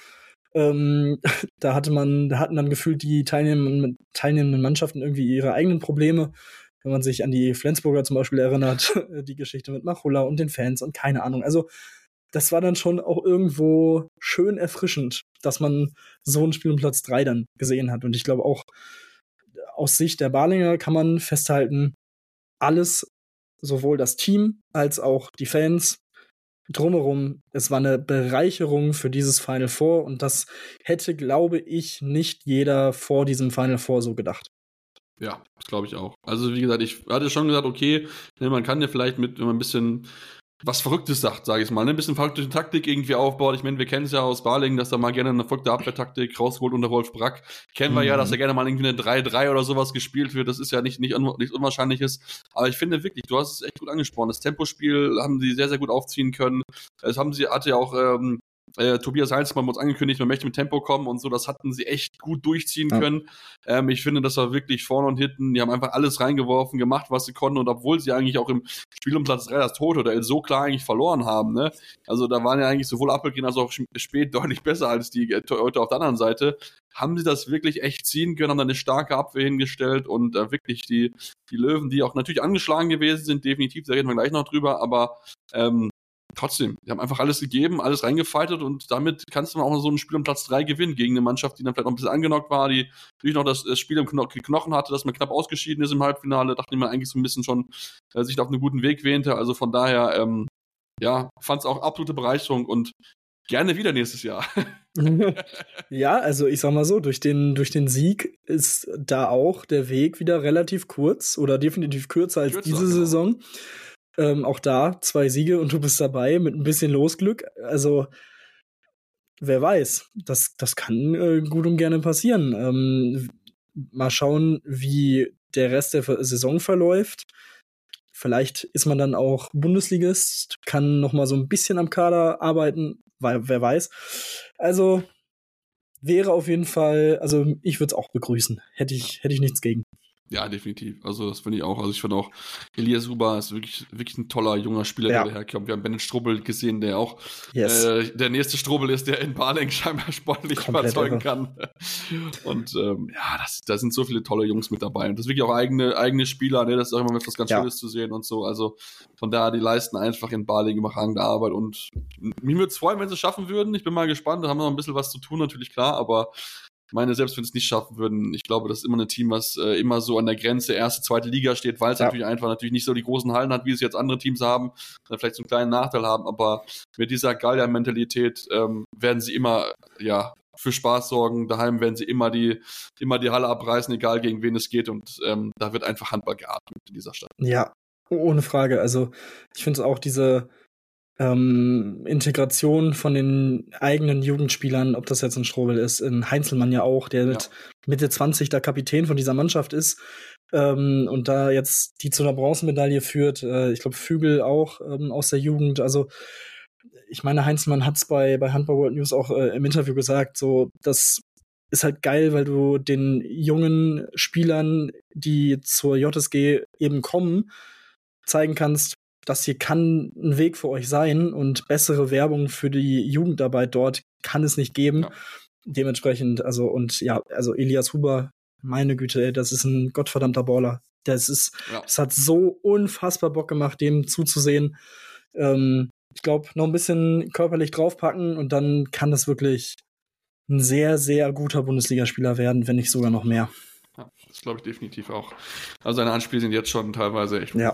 Da hatten dann gefühlt die teilnehmenden Mannschaften irgendwie ihre eigenen Probleme. Wenn man sich an die Flensburger zum Beispiel erinnert, die Geschichte mit Machula und den Fans und keine Ahnung. Also das war dann schon auch irgendwo schön erfrischend, dass man so ein Spiel um Platz 3 dann gesehen hat. Und ich glaube auch, aus Sicht der Balinger kann man festhalten, alles, sowohl das Team als auch die Fans, drumherum, es war eine Bereicherung für dieses Final Four und das hätte, glaube ich, nicht jeder vor diesem Final Four so gedacht. Ja, das glaube ich auch. Also wie gesagt, ich hatte schon gesagt, okay, man kann ja vielleicht wenn man ein bisschen was Verrücktes sagt, sage ich mal, ein bisschen verrückte Taktik irgendwie aufbaut. Ich meine, wir kennen es ja aus Balingen, dass da mal gerne eine verrückte Abwehrtaktik rausgeholt unter Wolf Brack. Kennen wir ja, dass da gerne mal irgendwie eine 3-3 oder sowas gespielt wird. Das ist ja nichts Unwahrscheinliches. Aber ich finde wirklich, du hast es echt gut angesprochen. Das Tempospiel haben sie sehr, sehr gut aufziehen können. Das hatte ja auch Tobias Heinzmann uns angekündigt, man möchte mit Tempo kommen und so, das hatten sie echt gut durchziehen können. Ich finde, das war wirklich vorne und hinten, die haben einfach alles reingeworfen, gemacht, was sie konnten und obwohl sie eigentlich auch im Spiel um Platz 3 das Totodell so klar eigentlich verloren haben, ne? Also da waren ja eigentlich sowohl Appelgren als auch Spät deutlich besser als die heute auf der anderen Seite, haben sie das wirklich echt ziehen können, haben dann eine starke Abwehr hingestellt und wirklich die Löwen, die auch natürlich angeschlagen gewesen sind, definitiv, da reden wir gleich noch drüber, aber trotzdem, die haben einfach alles gegeben, alles reingefeitet und damit kannst du auch noch so ein Spiel um Platz 3 gewinnen gegen eine Mannschaft, die dann vielleicht noch ein bisschen angenockt war, die natürlich noch das Spiel im Knochen hatte, dass man knapp ausgeschieden ist im Halbfinale, dachte man eigentlich so ein bisschen schon sich auf einen guten Weg wähnte, also von daher, fand es auch absolute Bereicherung und gerne wieder nächstes Jahr. Ja, also ich sag mal so, durch den Sieg ist da auch der Weg wieder relativ kurz oder definitiv kürzer als diese Saison. Auch da 2 Siege und du bist dabei mit ein bisschen Losglück. Also, wer weiß, das kann gut und gerne passieren. Mal schauen, wie der Rest der Saison verläuft. Vielleicht ist man dann auch Bundesligist, kann noch mal so ein bisschen am Kader arbeiten, wer weiß. Also, wäre auf jeden Fall, also ich würde es auch begrüßen. Hätte ich nichts gegen. Ja, definitiv. Also das finde ich auch. Also ich finde auch, Elias Huber ist wirklich ein toller junger Spieler, der daherkommt. Wir haben Bennett Strobel gesehen, der auch der nächste Strobel ist, der in Balingen scheinbar sportlich überzeugen kann. Und da sind so viele tolle Jungs mit dabei. Und das ist wirklich auch eigene Spieler, ne? Das ist auch immer etwas ganz Schönes zu sehen und so. Also von daher, die leisten einfach in Balingen überragende Arbeit. Und mich würde es freuen, wenn sie es schaffen würden. Ich bin mal gespannt. Da haben wir noch ein bisschen was zu tun, natürlich klar, aber Ich meine, selbst wenn sie es nicht schaffen würden, ich glaube, das ist immer ein Team, was immer so an der Grenze erste, zweite Liga steht, weil es natürlich nicht so die großen Hallen hat, wie es jetzt andere Teams haben, dann vielleicht so einen kleinen Nachteil haben, aber mit dieser Gallier-Mentalität werden sie immer, für Spaß sorgen. Daheim werden sie immer die Halle abreißen, egal gegen wen es geht, und da wird einfach Handball geatmet in dieser Stadt. Ja, ohne Frage. Also ich finde es auch diese Integration von den eigenen Jugendspielern, ob das jetzt ein Strobel ist, ein Heinzelmann ja auch, der mit Mitte 20 der Kapitän von dieser Mannschaft ist und da jetzt die zu einer Bronzemedaille führt. Ich glaube, Fügel auch aus der Jugend. Also ich meine, Heinzelmann hat es bei Handball World News auch im Interview gesagt, so, das ist halt geil, weil du den jungen Spielern, die zur JSG eben kommen, zeigen kannst, das hier kann ein Weg für euch sein und bessere Werbung für die Jugendarbeit dort kann es nicht geben. Ja. Dementsprechend, also Elias Huber, meine Güte, ey, das ist ein gottverdammter Baller. Es hat so unfassbar Bock gemacht, dem zuzusehen. Ich glaube, noch ein bisschen körperlich draufpacken und dann kann das wirklich ein sehr, sehr guter Bundesligaspieler werden, wenn nicht sogar noch mehr. Ja, das glaube ich definitiv auch. Also seine Anspiele sind jetzt schon teilweise echt. Ja.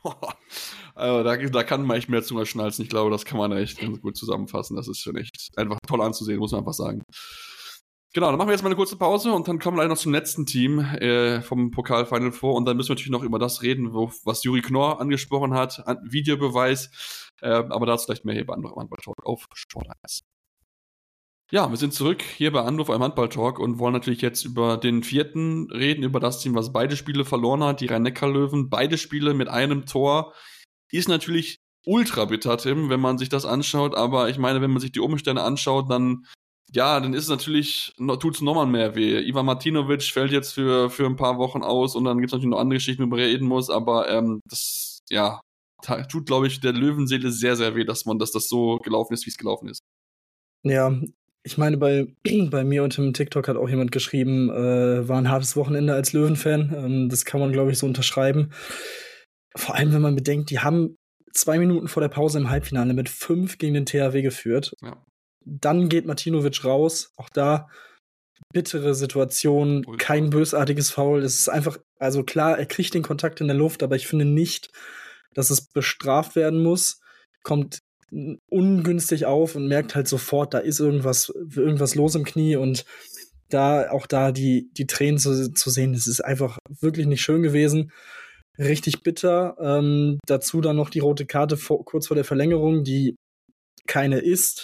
Also da kann man echt mehr Zunge schnalzen. Ich glaube, das kann man echt ganz gut zusammenfassen. Das ist schon echt einfach toll anzusehen, muss man einfach sagen. Genau, dann machen wir jetzt mal eine kurze Pause und dann kommen wir gleich noch zum letzten Team vom Pokal Final Four und dann müssen wir natürlich noch über das reden, was Juri Knorr angesprochen hat, Videobeweis, aber dazu vielleicht mehr hier bei Anruf Handball Talk auf Sport 1. Ja, wir sind zurück hier bei Anruf am Handball Talk und wollen natürlich jetzt über den vierten reden, über das Team, was beide Spiele verloren hat, die Rhein-Neckar-Löwen, beide Spiele mit einem Tor. Ist natürlich ultra bitter, Tim, wenn man sich das anschaut, aber ich meine, wenn man sich die Umstände anschaut, dann ist es natürlich, tut es nochmal mehr weh. Ivan Martinovic fällt jetzt für ein paar Wochen aus und dann gibt es natürlich noch andere Geschichten, über die man reden muss, aber das tut, glaube ich, der Löwenseele sehr, sehr weh, dass das so gelaufen ist, wie es gelaufen ist. Ja, ich meine, bei mir und im TikTok hat auch jemand geschrieben, war ein hartes Wochenende als Löwen-Fan. Das kann man, glaube ich, so unterschreiben. Vor allem, wenn man bedenkt, die haben 2 Minuten vor der Pause im Halbfinale mit 5 gegen den THW geführt. Ja. Dann geht Martinovic raus. Auch da bittere Situation, kein bösartiges Foul. Es ist einfach, also klar, er kriegt den Kontakt in der Luft, aber ich finde nicht, dass es bestraft werden muss. Kommt ungünstig auf und merkt halt sofort, da ist irgendwas los im Knie und auch da die Tränen zu sehen, das ist einfach wirklich nicht schön gewesen. Richtig bitter. Dazu dann noch die rote Karte kurz vor der Verlängerung, die keine ist.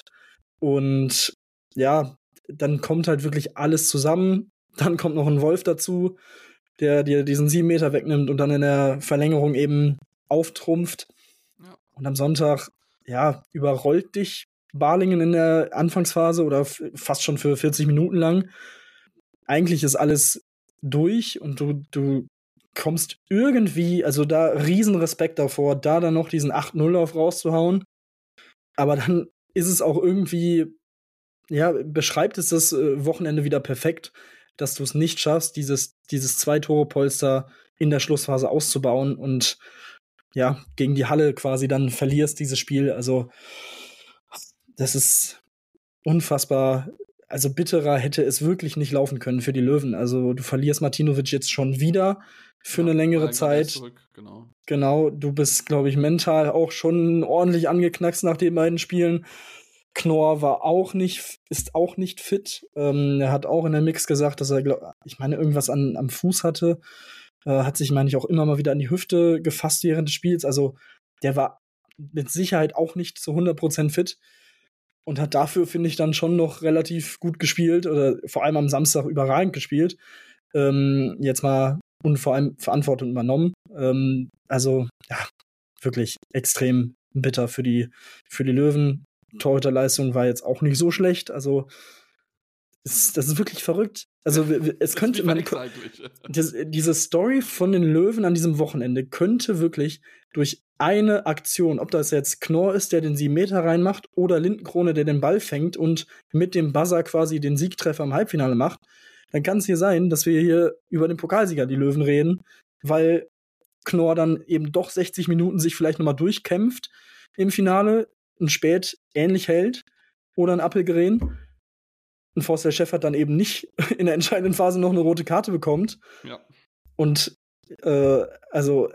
Und ja, dann kommt halt wirklich alles zusammen. Dann kommt noch ein Wolf dazu, der dir diesen 7 Meter wegnimmt und dann in der Verlängerung eben auftrumpft. Ja. Und am Sonntag, überrollt dich Balingen in der Anfangsphase oder fast schon für 40 Minuten lang. Eigentlich ist alles durch und du kommst irgendwie, also da riesen Respekt davor, da dann noch diesen 8-0 rauszuhauen. Aber dann ist es auch irgendwie, beschreibt es das Wochenende wieder perfekt, dass du es nicht schaffst, dieses 2-Tore-Polster in der Schlussphase auszubauen und gegen die Halle quasi dann verlierst dieses Spiel. Also das ist unfassbar. Also bitterer hätte es wirklich nicht laufen können für die Löwen. Also du verlierst Martinovic jetzt schon wieder für eine längere Zeit. Genau, du bist, glaube ich, mental auch schon ordentlich angeknackst nach den beiden Spielen. Knorr ist auch nicht fit. Er hat auch in der Mix gesagt, dass er, irgendwas am Fuß hatte. Hat sich, meine ich, auch immer mal wieder an die Hüfte gefasst während des Spiels. Also der war mit Sicherheit auch nicht zu 100% fit und hat dafür, finde ich, dann schon noch relativ gut gespielt oder vor allem am Samstag überragend gespielt. Jetzt mal und vor allem Verantwortung übernommen. Wirklich extrem bitter für die Löwen. Torhüterleistung war jetzt auch nicht so schlecht. Also das ist wirklich verrückt. Also es könnte diese Story von den Löwen an diesem Wochenende könnte wirklich durch eine Aktion, ob das jetzt Knorr ist, der den 7 Meter reinmacht, oder Lindenkrone, der den Ball fängt und mit dem Buzzer quasi den Siegtreffer im Halbfinale macht, dann kann es hier sein, dass wir hier über den Pokalsieger, die Löwen, reden, weil Knorr dann eben doch 60 Minuten sich vielleicht nochmal durchkämpft im Finale, ein Spät ähnlich hält oder ein Appelgren. ein Forster Schäffert dann eben nicht in der entscheidenden Phase noch eine rote Karte bekommt. Ja. Und also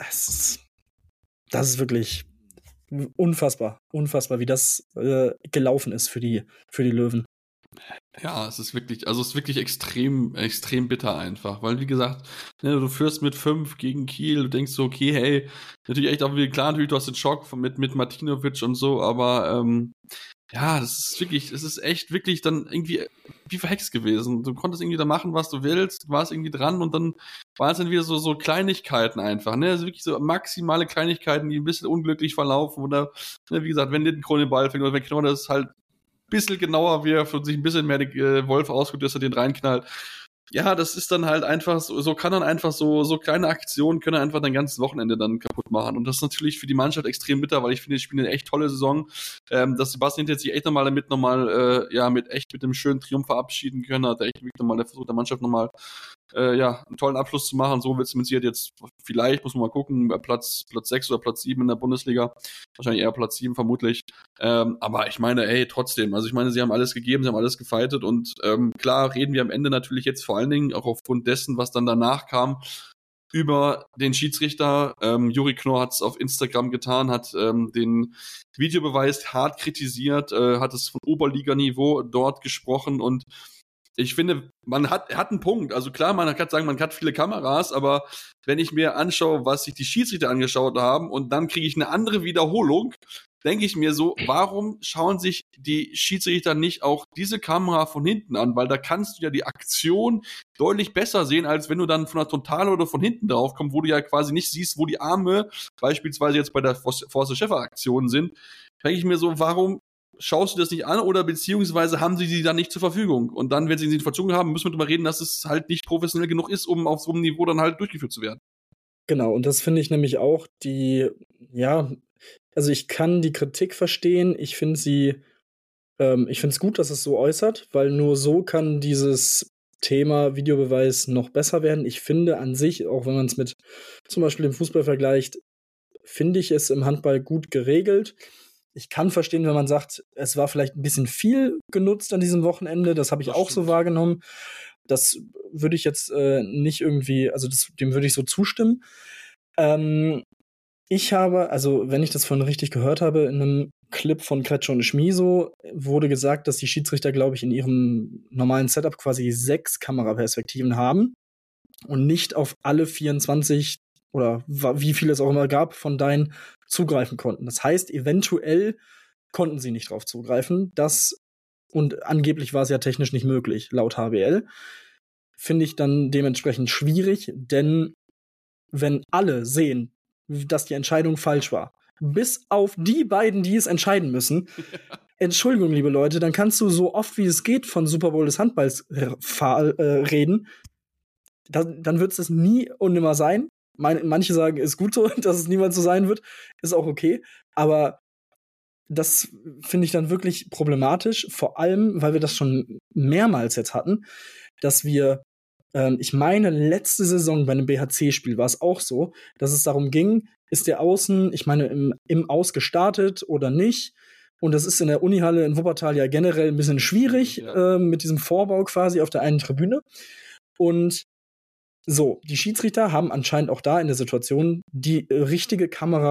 das ist wirklich unfassbar, wie das gelaufen ist für die Löwen. Ja, es ist wirklich extrem, extrem bitter einfach, weil wie gesagt, ne, du führst mit 5 gegen Kiel, du denkst so, okay, hey, natürlich echt auch wieder klar, natürlich, du hast den Schock mit Martinovic und so, aber ja, es ist echt wirklich dann irgendwie wie verhext gewesen. Du konntest irgendwie da machen, was du willst, du warst irgendwie dran und dann waren es dann wieder so Kleinigkeiten einfach, ne, also wirklich so maximale Kleinigkeiten, die ein bisschen unglücklich verlaufen oder, ne, wie gesagt, wenn Lindenkrone den Ball fängt oder wenn Knoll das halt bisschen genauer wirft und sich ein bisschen mehr Wolf ausguckt, dass er den reinknallt. Ja, das ist dann halt einfach, so kann dann einfach so kleine Aktionen können einfach dein ganzes Wochenende dann kaputt machen. Und das ist natürlich für die Mannschaft extrem bitter, weil ich finde, die spielen eine echt tolle Saison. Dass Sebastian jetzt sich echt nochmal mit dem schönen Triumph verabschieden können, hat er echt wirklich nochmal versucht, der Mannschaft nochmal einen tollen Abschluss zu machen. So wird es mit jetzt vielleicht, muss man mal gucken, bei Platz 6 oder Platz 7 in der Bundesliga. Wahrscheinlich eher Platz 7 vermutlich. Aber ich meine, trotzdem. Also ich meine, sie haben alles gegeben, sie haben alles gefeitet und klar reden wir am Ende natürlich jetzt vor allen Dingen auch aufgrund dessen, was dann danach kam, über den Schiedsrichter. Juri Knorr hat es auf Instagram getan, hat den Videobeweis hart kritisiert, hat es von Oberliganiveau dort gesprochen und ich finde, man hat einen Punkt. Also klar, man kann sagen, man hat viele Kameras, aber wenn ich mir anschaue, was sich die Schiedsrichter angeschaut haben und dann kriege ich eine andere Wiederholung, denke ich mir so, warum schauen sich die Schiedsrichter nicht auch diese Kamera von hinten an? Weil da kannst du ja die Aktion deutlich besser sehen, als wenn du dann von der Totale oder von hinten drauf kommst, wo du ja quasi nicht siehst, wo die Arme beispielsweise jetzt bei der Forster-Schäffer-Aktion sind. Denke ich mir so, warum schaust du das nicht an oder beziehungsweise haben sie die dann nicht zur Verfügung? Und dann, wenn sie sie verzogen haben, müssen wir darüber reden, dass es halt nicht professionell genug ist, um auf so einem Niveau dann halt durchgeführt zu werden. Genau, und das finde ich nämlich auch also ich kann die Kritik verstehen. Ich finde es gut, dass es so äußert, weil nur so kann dieses Thema Videobeweis noch besser werden. Ich finde an sich, auch wenn man es mit zum Beispiel dem Fußball vergleicht, finde ich es im Handball gut geregelt. Ich kann verstehen, wenn man sagt, es war vielleicht ein bisschen viel genutzt an diesem Wochenende. Das habe ich auch so wahrgenommen. Das würde ich jetzt nicht irgendwie, also dem würde ich so zustimmen. Ich habe, also wenn ich das vorhin richtig gehört habe, in einem Clip von Kretscher und Schmiso wurde gesagt, dass die Schiedsrichter, glaube ich, in ihrem normalen Setup quasi 6 Kameraperspektiven haben und nicht auf alle 24 oder wie viel es auch immer gab, von deinen zugreifen konnten. Das heißt, eventuell konnten sie nicht drauf zugreifen. Und angeblich war es ja technisch nicht möglich, laut HBL. Finde ich dann dementsprechend schwierig, denn wenn alle sehen, dass die Entscheidung falsch war, bis auf die beiden, die es entscheiden müssen, Entschuldigung, liebe Leute, dann kannst du so oft wie es geht von Super Bowl des Handballs reden. Dann wird es das nie und nimmer sein. Manche sagen, ist gut so, dass es niemals so sein wird. Ist auch okay. Aber das finde ich dann wirklich problematisch. Vor allem, weil wir das schon mehrmals jetzt hatten, dass wir, ich meine, letzte Saison bei einem BHC-Spiel war es auch so, dass es darum ging, ist der Außen, ich meine, im Aus gestartet oder nicht? Und das ist in der Unihalle in Wuppertal ja generell ein bisschen schwierig, mit diesem Vorbau quasi auf der einen Tribüne. Und so, die Schiedsrichter haben anscheinend auch da in der Situation die richtige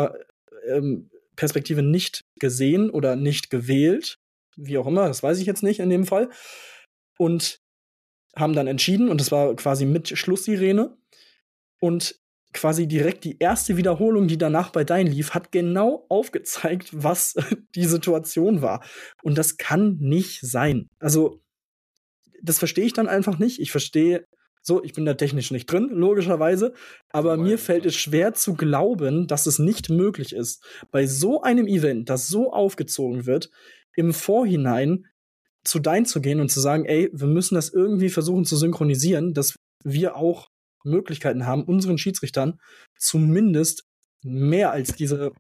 Kameraperspektive nicht gesehen oder nicht gewählt. Wie auch immer, das weiß ich jetzt nicht in dem Fall. Und haben dann entschieden, und das war quasi mit Schlusssirene. Und quasi direkt die erste Wiederholung, die danach bei Dein lief, hat genau aufgezeigt, was die Situation war. Und das kann nicht sein. Also, das verstehe ich dann einfach nicht. Ich verstehe, ich bin da technisch nicht drin, logischerweise. Aber mir fällt es schwer zu glauben, dass es nicht möglich ist, bei so einem Event, das so aufgezogen wird, im Vorhinein zu Dein zu gehen und zu sagen, ey, wir müssen das irgendwie versuchen zu synchronisieren, dass wir auch Möglichkeiten haben, unseren Schiedsrichtern zumindest mehr als diese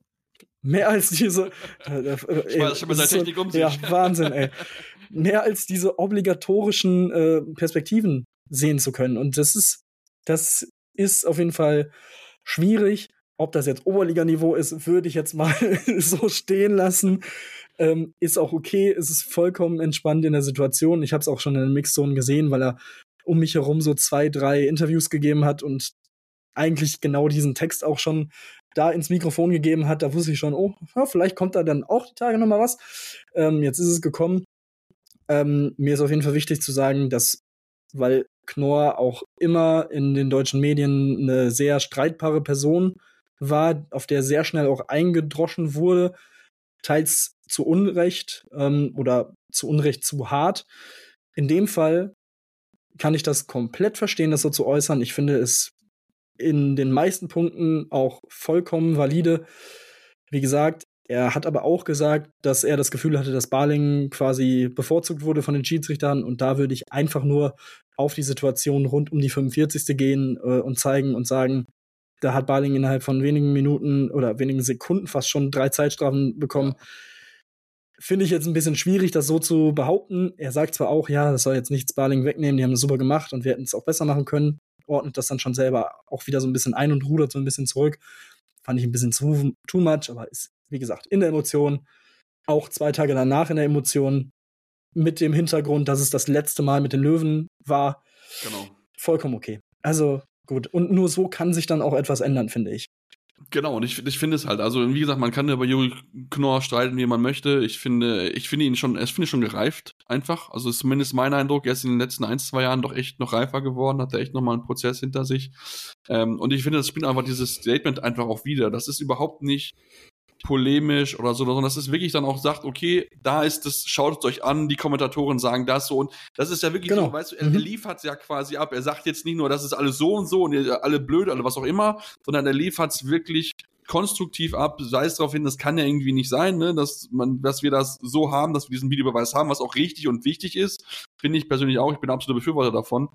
Wahnsinn, ey. Mehr als diese obligatorischen Perspektiven sehen zu können. Und das ist auf jeden Fall schwierig. Ob das jetzt Oberliganiveau ist, würde ich jetzt mal so stehen lassen. Ist auch okay, es ist vollkommen entspannt in der Situation. Ich habe es auch schon in den Mixzonen gesehen, weil er um mich herum so 2, 3 Interviews gegeben hat und eigentlich genau diesen Text auch schon da ins Mikrofon gegeben hat. Da wusste ich schon, oh, ja, vielleicht kommt da dann auch die Tage noch mal was. Jetzt ist es gekommen. Mir ist auf jeden Fall wichtig zu sagen, dass, weil Knorr auch immer in den deutschen Medien eine sehr streitbare Person war, auf der sehr schnell auch eingedroschen wurde, teils zu Unrecht oder zu Unrecht zu hart. In dem Fall kann ich das komplett verstehen, das so zu äußern. Ich finde es in den meisten Punkten auch vollkommen valide. Wie gesagt, er hat aber auch gesagt, dass er das Gefühl hatte, dass Balingen quasi bevorzugt wurde von den Schiedsrichtern. Und da würde ich einfach nur auf die Situation rund um die 45. gehen und zeigen und sagen, da hat Balingen innerhalb von wenigen Minuten oder wenigen Sekunden fast schon 3 Zeitstrafen bekommen. Ja. Finde ich jetzt ein bisschen schwierig, das so zu behaupten. Er sagt zwar auch, ja, das soll jetzt nichts Balingen wegnehmen, die haben das super gemacht und wir hätten es auch besser machen können. Ordnet das dann schon selber auch wieder so ein bisschen ein und rudert so ein bisschen zurück. Fand ich ein bisschen too much, aber ist, wie gesagt, in der Emotion. Auch 2 Tage danach in der Emotion. Mit dem Hintergrund, dass es das letzte Mal mit den Löwen war. Genau. Vollkommen okay. Also gut. Und nur so kann sich dann auch etwas ändern, finde ich. Genau, und ich finde es halt, also wie gesagt, man kann über Juri Knorr streiten, wie man möchte. Ich finde ihn schon gereift, einfach. Also ist zumindest mein Eindruck, er ist in den letzten 1, 2 Jahren doch echt noch reifer geworden, hat er echt nochmal einen Prozess hinter sich. Und ich finde, das spielt einfach dieses Statement einfach auch wieder. Das ist überhaupt nicht polemisch oder so, sondern das ist wirklich dann auch sagt, okay, da ist es, schaut es euch an, die Kommentatoren sagen das so und das ist ja wirklich so, weißt du, er liefert es ja quasi ab, er sagt jetzt nicht nur, das ist alles so und so und ihr alle blöd oder was auch immer, sondern er liefert es wirklich konstruktiv ab, sei es darauf hin, das kann ja irgendwie nicht sein, ne, dass wir das so haben, dass wir diesen Videobeweis haben, was auch richtig und wichtig ist, finde ich persönlich auch, ich bin absoluter Befürworter davon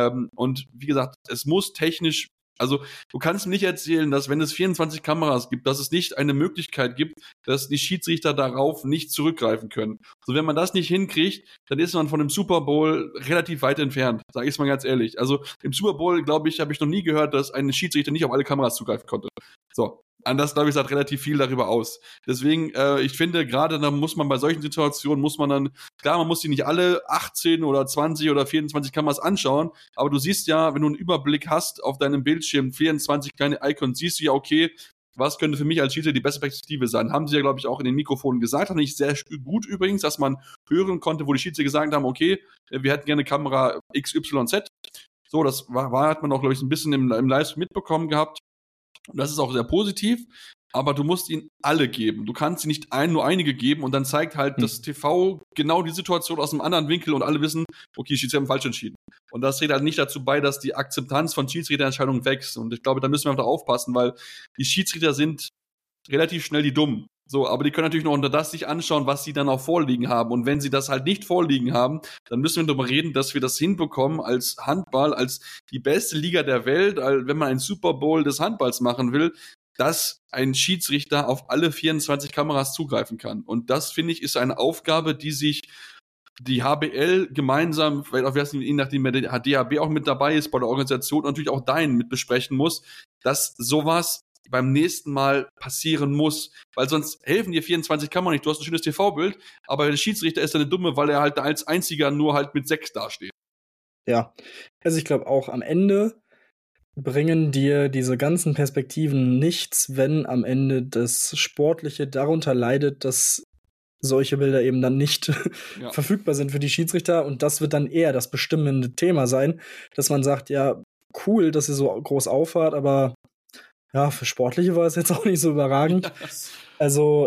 und wie gesagt, es muss technisch. Also, du kannst mir nicht erzählen, dass wenn es 24 Kameras gibt, dass es nicht eine Möglichkeit gibt, dass die Schiedsrichter darauf nicht zurückgreifen können. So, wenn man das nicht hinkriegt, dann ist man von dem Super Bowl relativ weit entfernt, sage ich mal ganz ehrlich. Also, im Super Bowl, glaube ich, habe ich noch nie gehört, dass ein Schiedsrichter nicht auf alle Kameras zugreifen konnte. So. Anders, glaube ich, sagt relativ viel darüber aus. Deswegen, ich finde, gerade dann muss man bei solchen Situationen, klar, man muss die nicht alle 18 oder 20 oder 24 Kameras anschauen, aber du siehst ja, wenn du einen Überblick hast auf deinem Bildschirm, 24 kleine Icons, siehst du ja, okay, was könnte für mich als Schiedsrichter die beste Perspektive sein? Haben sie ja, glaube ich, auch in den Mikrofonen gesagt, fand ich sehr gut übrigens, dass man hören konnte, wo die Schiedsrichter gesagt haben, okay, wir hätten gerne Kamera XYZ. So, das hat man auch, glaube ich, ein bisschen im Livestream mitbekommen gehabt. Und das ist auch sehr positiv, aber du musst ihnen alle geben. Du kannst ihnen nicht nur einige geben und dann zeigt halt das TV genau die Situation aus einem anderen Winkel und alle wissen, okay, Schiedsrichter haben falsch entschieden. Und das trägt halt nicht dazu bei, dass die Akzeptanz von Schiedsrichterentscheidungen wächst. Und ich glaube, da müssen wir einfach aufpassen, weil die Schiedsrichter sind relativ schnell die Dummen. So, aber die können natürlich noch unter das sich anschauen, was sie dann auch vorliegen haben. Und wenn sie das halt nicht vorliegen haben, dann müssen wir darüber reden, dass wir das hinbekommen als Handball, als die beste Liga der Welt, wenn man einen Super Bowl des Handballs machen will, dass ein Schiedsrichter auf alle 24 Kameras zugreifen kann. Und das, finde ich, ist eine Aufgabe, die sich die HBL gemeinsam, vielleicht auch je nachdem der DHB auch mit dabei ist, bei der Organisation natürlich auch dahin mit besprechen muss, dass sowas beim nächsten Mal passieren muss, weil sonst helfen dir 24 Kameras nicht. Du hast ein schönes TV-Bild, aber der Schiedsrichter ist dann eine Dumme, weil er halt als einziger nur halt mit 6 dasteht. Ja, also ich glaube auch am Ende bringen dir diese ganzen Perspektiven nichts, wenn am Ende das Sportliche darunter leidet, dass solche Bilder eben dann nicht verfügbar sind für die Schiedsrichter und das wird dann eher das bestimmende Thema sein, dass man sagt, ja, cool, dass ihr so groß auffahrt, aber ja, für Sportliche war es jetzt auch nicht so überragend. Also,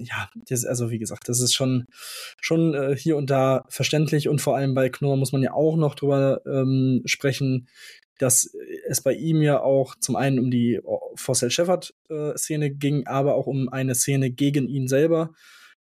wie gesagt, das ist schon hier und da verständlich und vor allem bei Knorr muss man ja auch noch drüber sprechen, dass es bei ihm ja auch zum einen um die Forsell-Scheffert-Szene ging, aber auch um eine Szene gegen ihn selber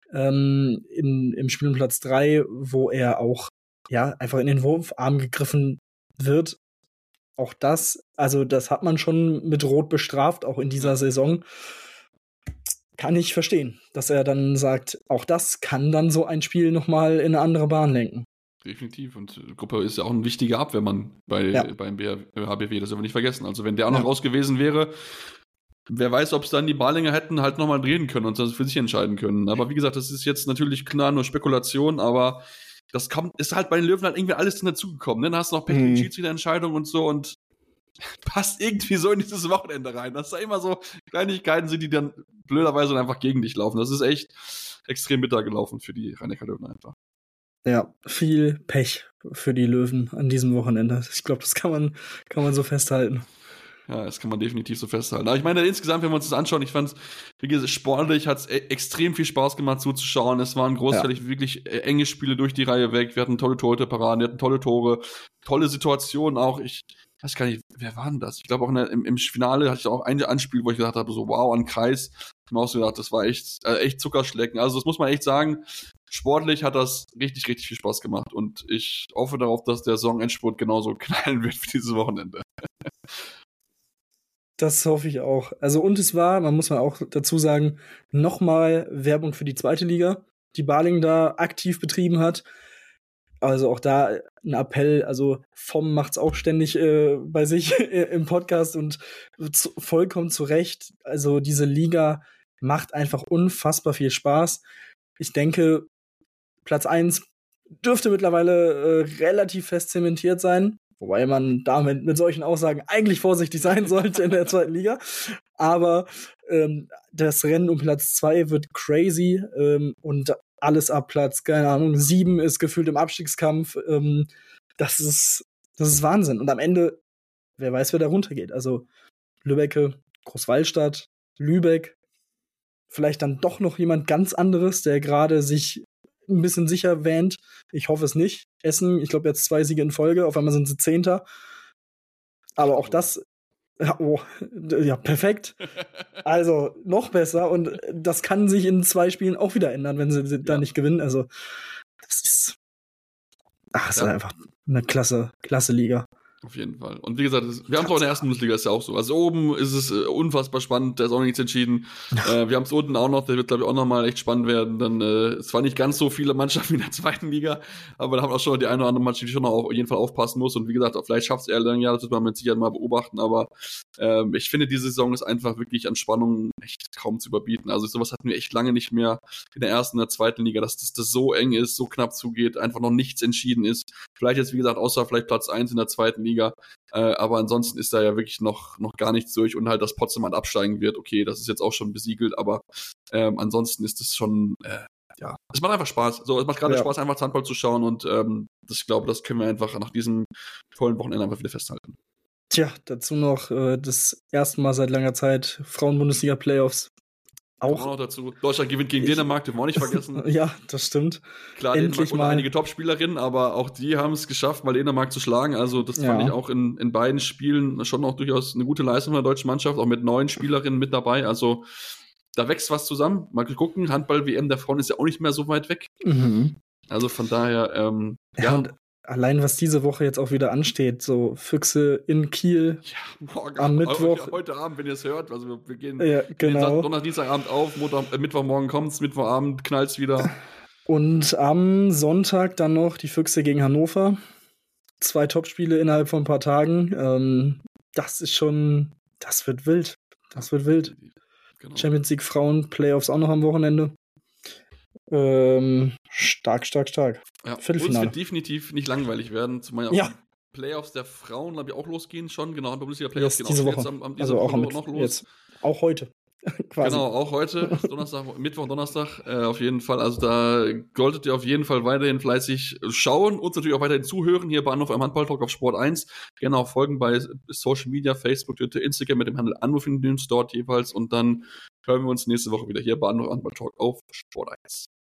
im Spiel um Platz 3, wo er auch einfach in den Wurfarm gegriffen wird. Auch das hat man schon mit Rot bestraft, auch in dieser Saison. Kann ich verstehen, dass er dann sagt, auch das kann dann so ein Spiel nochmal in eine andere Bahn lenken. Definitiv. Und Gruppe ist ja auch ein wichtiger Abwehrmann beim HBW, das dürfen wir nicht vergessen. Also wenn der auch noch raus gewesen wäre, wer weiß, ob es dann die Balinger hätten halt nochmal drehen können und das für sich entscheiden können. Aber wie gesagt, das ist jetzt natürlich klar nur Spekulation, aber ist halt bei den Löwen halt irgendwie alles dazugekommen. Ne? Dann hast du noch Pech mit Schiedsrichterentscheidungen und so und passt irgendwie so in dieses Wochenende rein. Dass da immer so Kleinigkeiten sind, die dann blöderweise einfach gegen dich laufen. Das ist echt extrem bitter gelaufen für die Rhein-Neckar-Löwen einfach. Ja, viel Pech für die Löwen an diesem Wochenende. Ich glaube, das kann man so festhalten. Ja, das kann man definitiv so festhalten. Aber ich meine, insgesamt, wenn wir uns das anschauen, ich fand, wie gesagt, sportlich hat es extrem viel Spaß gemacht zuzuschauen. Es waren großteilig wirklich enge Spiele durch die Reihe weg. Wir hatten tolle Torhüterparaden, wir hatten tolle Tore, tolle Situationen auch. Ich weiß gar nicht, wer war denn das? Ich glaube auch im Finale hatte ich auch ein Anspiel, wo ich gedacht habe, so wow, an Kreis. Ich habe auch so gedacht, das war echt Zuckerschlecken. Also das muss man echt sagen. Sportlich hat das richtig, richtig viel Spaß gemacht. Und ich hoffe darauf, dass der Saisonendspurt genauso knallen wird für dieses Wochenende. Das hoffe ich auch. Also, und es war, muss man auch dazu sagen, nochmal Werbung für die zweite Liga, die Baling da aktiv betrieben hat. Also auch da ein Appell, also Vom macht's auch ständig bei sich im Podcast und vollkommen zu Recht. Also diese Liga macht einfach unfassbar viel Spaß. Ich denke, Platz 1 dürfte mittlerweile relativ fest zementiert sein. Wobei man damit mit solchen Aussagen eigentlich vorsichtig sein sollte in der zweiten Liga. Aber das Rennen um Platz 2 wird crazy und alles ab Platz, keine Ahnung, 7 ist gefühlt im Abstiegskampf. Das ist Wahnsinn. Und am Ende, wer weiß, wer da runtergeht. Also Lübbecke, Großwallstadt, Lübeck, vielleicht dann doch noch jemand ganz anderes, der gerade sich ein bisschen sicher wähnt. Ich hoffe es nicht. Essen, ich glaube jetzt 2 Siege in Folge, auf einmal sind sie 10. Aber auch das, ja, perfekt. Also noch besser und das kann sich in 2 Spielen auch wieder ändern, wenn sie da nicht gewinnen. Also das ist einfach eine klasse Liga. Auf jeden Fall. Und wie gesagt, wir haben es auch in der ersten Bundesliga, ist ja auch so. Also oben ist es unfassbar spannend, da ist auch noch nichts entschieden. Wir haben es unten auch noch, der wird, glaube ich, auch nochmal echt spannend werden. Dann zwar nicht ganz so viele Mannschaften wie in der zweiten Liga, aber da haben wir auch schon die eine oder andere Mannschaft, die schon noch auf jeden Fall aufpassen muss. Und wie gesagt, vielleicht schafft es er dann ja, das wird man mit Sicherheit mal beobachten. Aber ich finde, diese Saison ist einfach wirklich an Spannung echt kaum zu überbieten. Also sowas hatten wir echt lange nicht mehr in der ersten, in der zweiten Liga, dass das so eng ist, so knapp zugeht, einfach noch nichts entschieden ist. Vielleicht jetzt, wie gesagt, außer vielleicht Platz 1 in der zweiten Liga. Aber ansonsten ist da ja wirklich noch gar nichts durch und halt, dass Potsdam halt absteigen wird. Okay, das ist jetzt auch schon besiegelt, aber ansonsten ist es schon, es macht einfach Spaß. So, es macht gerade Spaß, einfach Handball zu schauen und ich glaube, das können wir einfach nach diesem tollen Wochenende einfach wieder festhalten. Tja, dazu noch das erste Mal seit langer Zeit Frauen-Bundesliga-Playoffs. Auch noch dazu. Deutschland gewinnt gegen Dänemark, dürfen wir auch nicht vergessen. Ja, das stimmt. Klar, endlich mal einige Top-Spielerinnen, aber auch die haben es geschafft, mal Dänemark zu schlagen. Also das fand ich auch in beiden Spielen schon auch durchaus eine gute Leistung der deutschen Mannschaft, auch mit 9 Spielerinnen mit dabei. Also da wächst was zusammen. Mal gucken, Handball-WM der Frauen ist ja auch nicht mehr so weit weg. Mhm. Also von daher, und allein, was diese Woche jetzt auch wieder ansteht, so Füchse in Kiel morgen am Mittwoch. Heute Abend, wenn ihr es hört, also wir gehen genau. Dienstagabend auf, Mittwochmorgen kommt's, Mittwochabend knallt's wieder. Und am Sonntag dann noch die Füchse gegen Hannover. 2 Topspiele innerhalb von ein paar Tagen. Das wird wild. Das wird wild. Genau. Champions League Frauen, Playoffs auch noch am Wochenende. Stark. Ja, Viertelfinale. Es wird definitiv nicht langweilig werden, zumal auch Playoffs der Frauen, glaube ich, auch losgehen schon. Genau, Bundesliga Playoffs gehen diese auch Woche. Jetzt also auch noch los. Jetzt. Auch heute. Quasi. Genau, auch heute, Mittwoch, Donnerstag, auf jeden Fall. Also da solltet ihr auf jeden Fall weiterhin fleißig schauen, uns natürlich auch weiterhin zuhören, hier bei Anruf am Handball-Talk auf Sport 1. Gerne auch folgen bei Social Media, Facebook, Twitter, Instagram mit dem Handel Anruf in den dort jeweils und dann hören wir uns nächste Woche wieder hier bei Anruf am Handball-Talk auf Sport 1.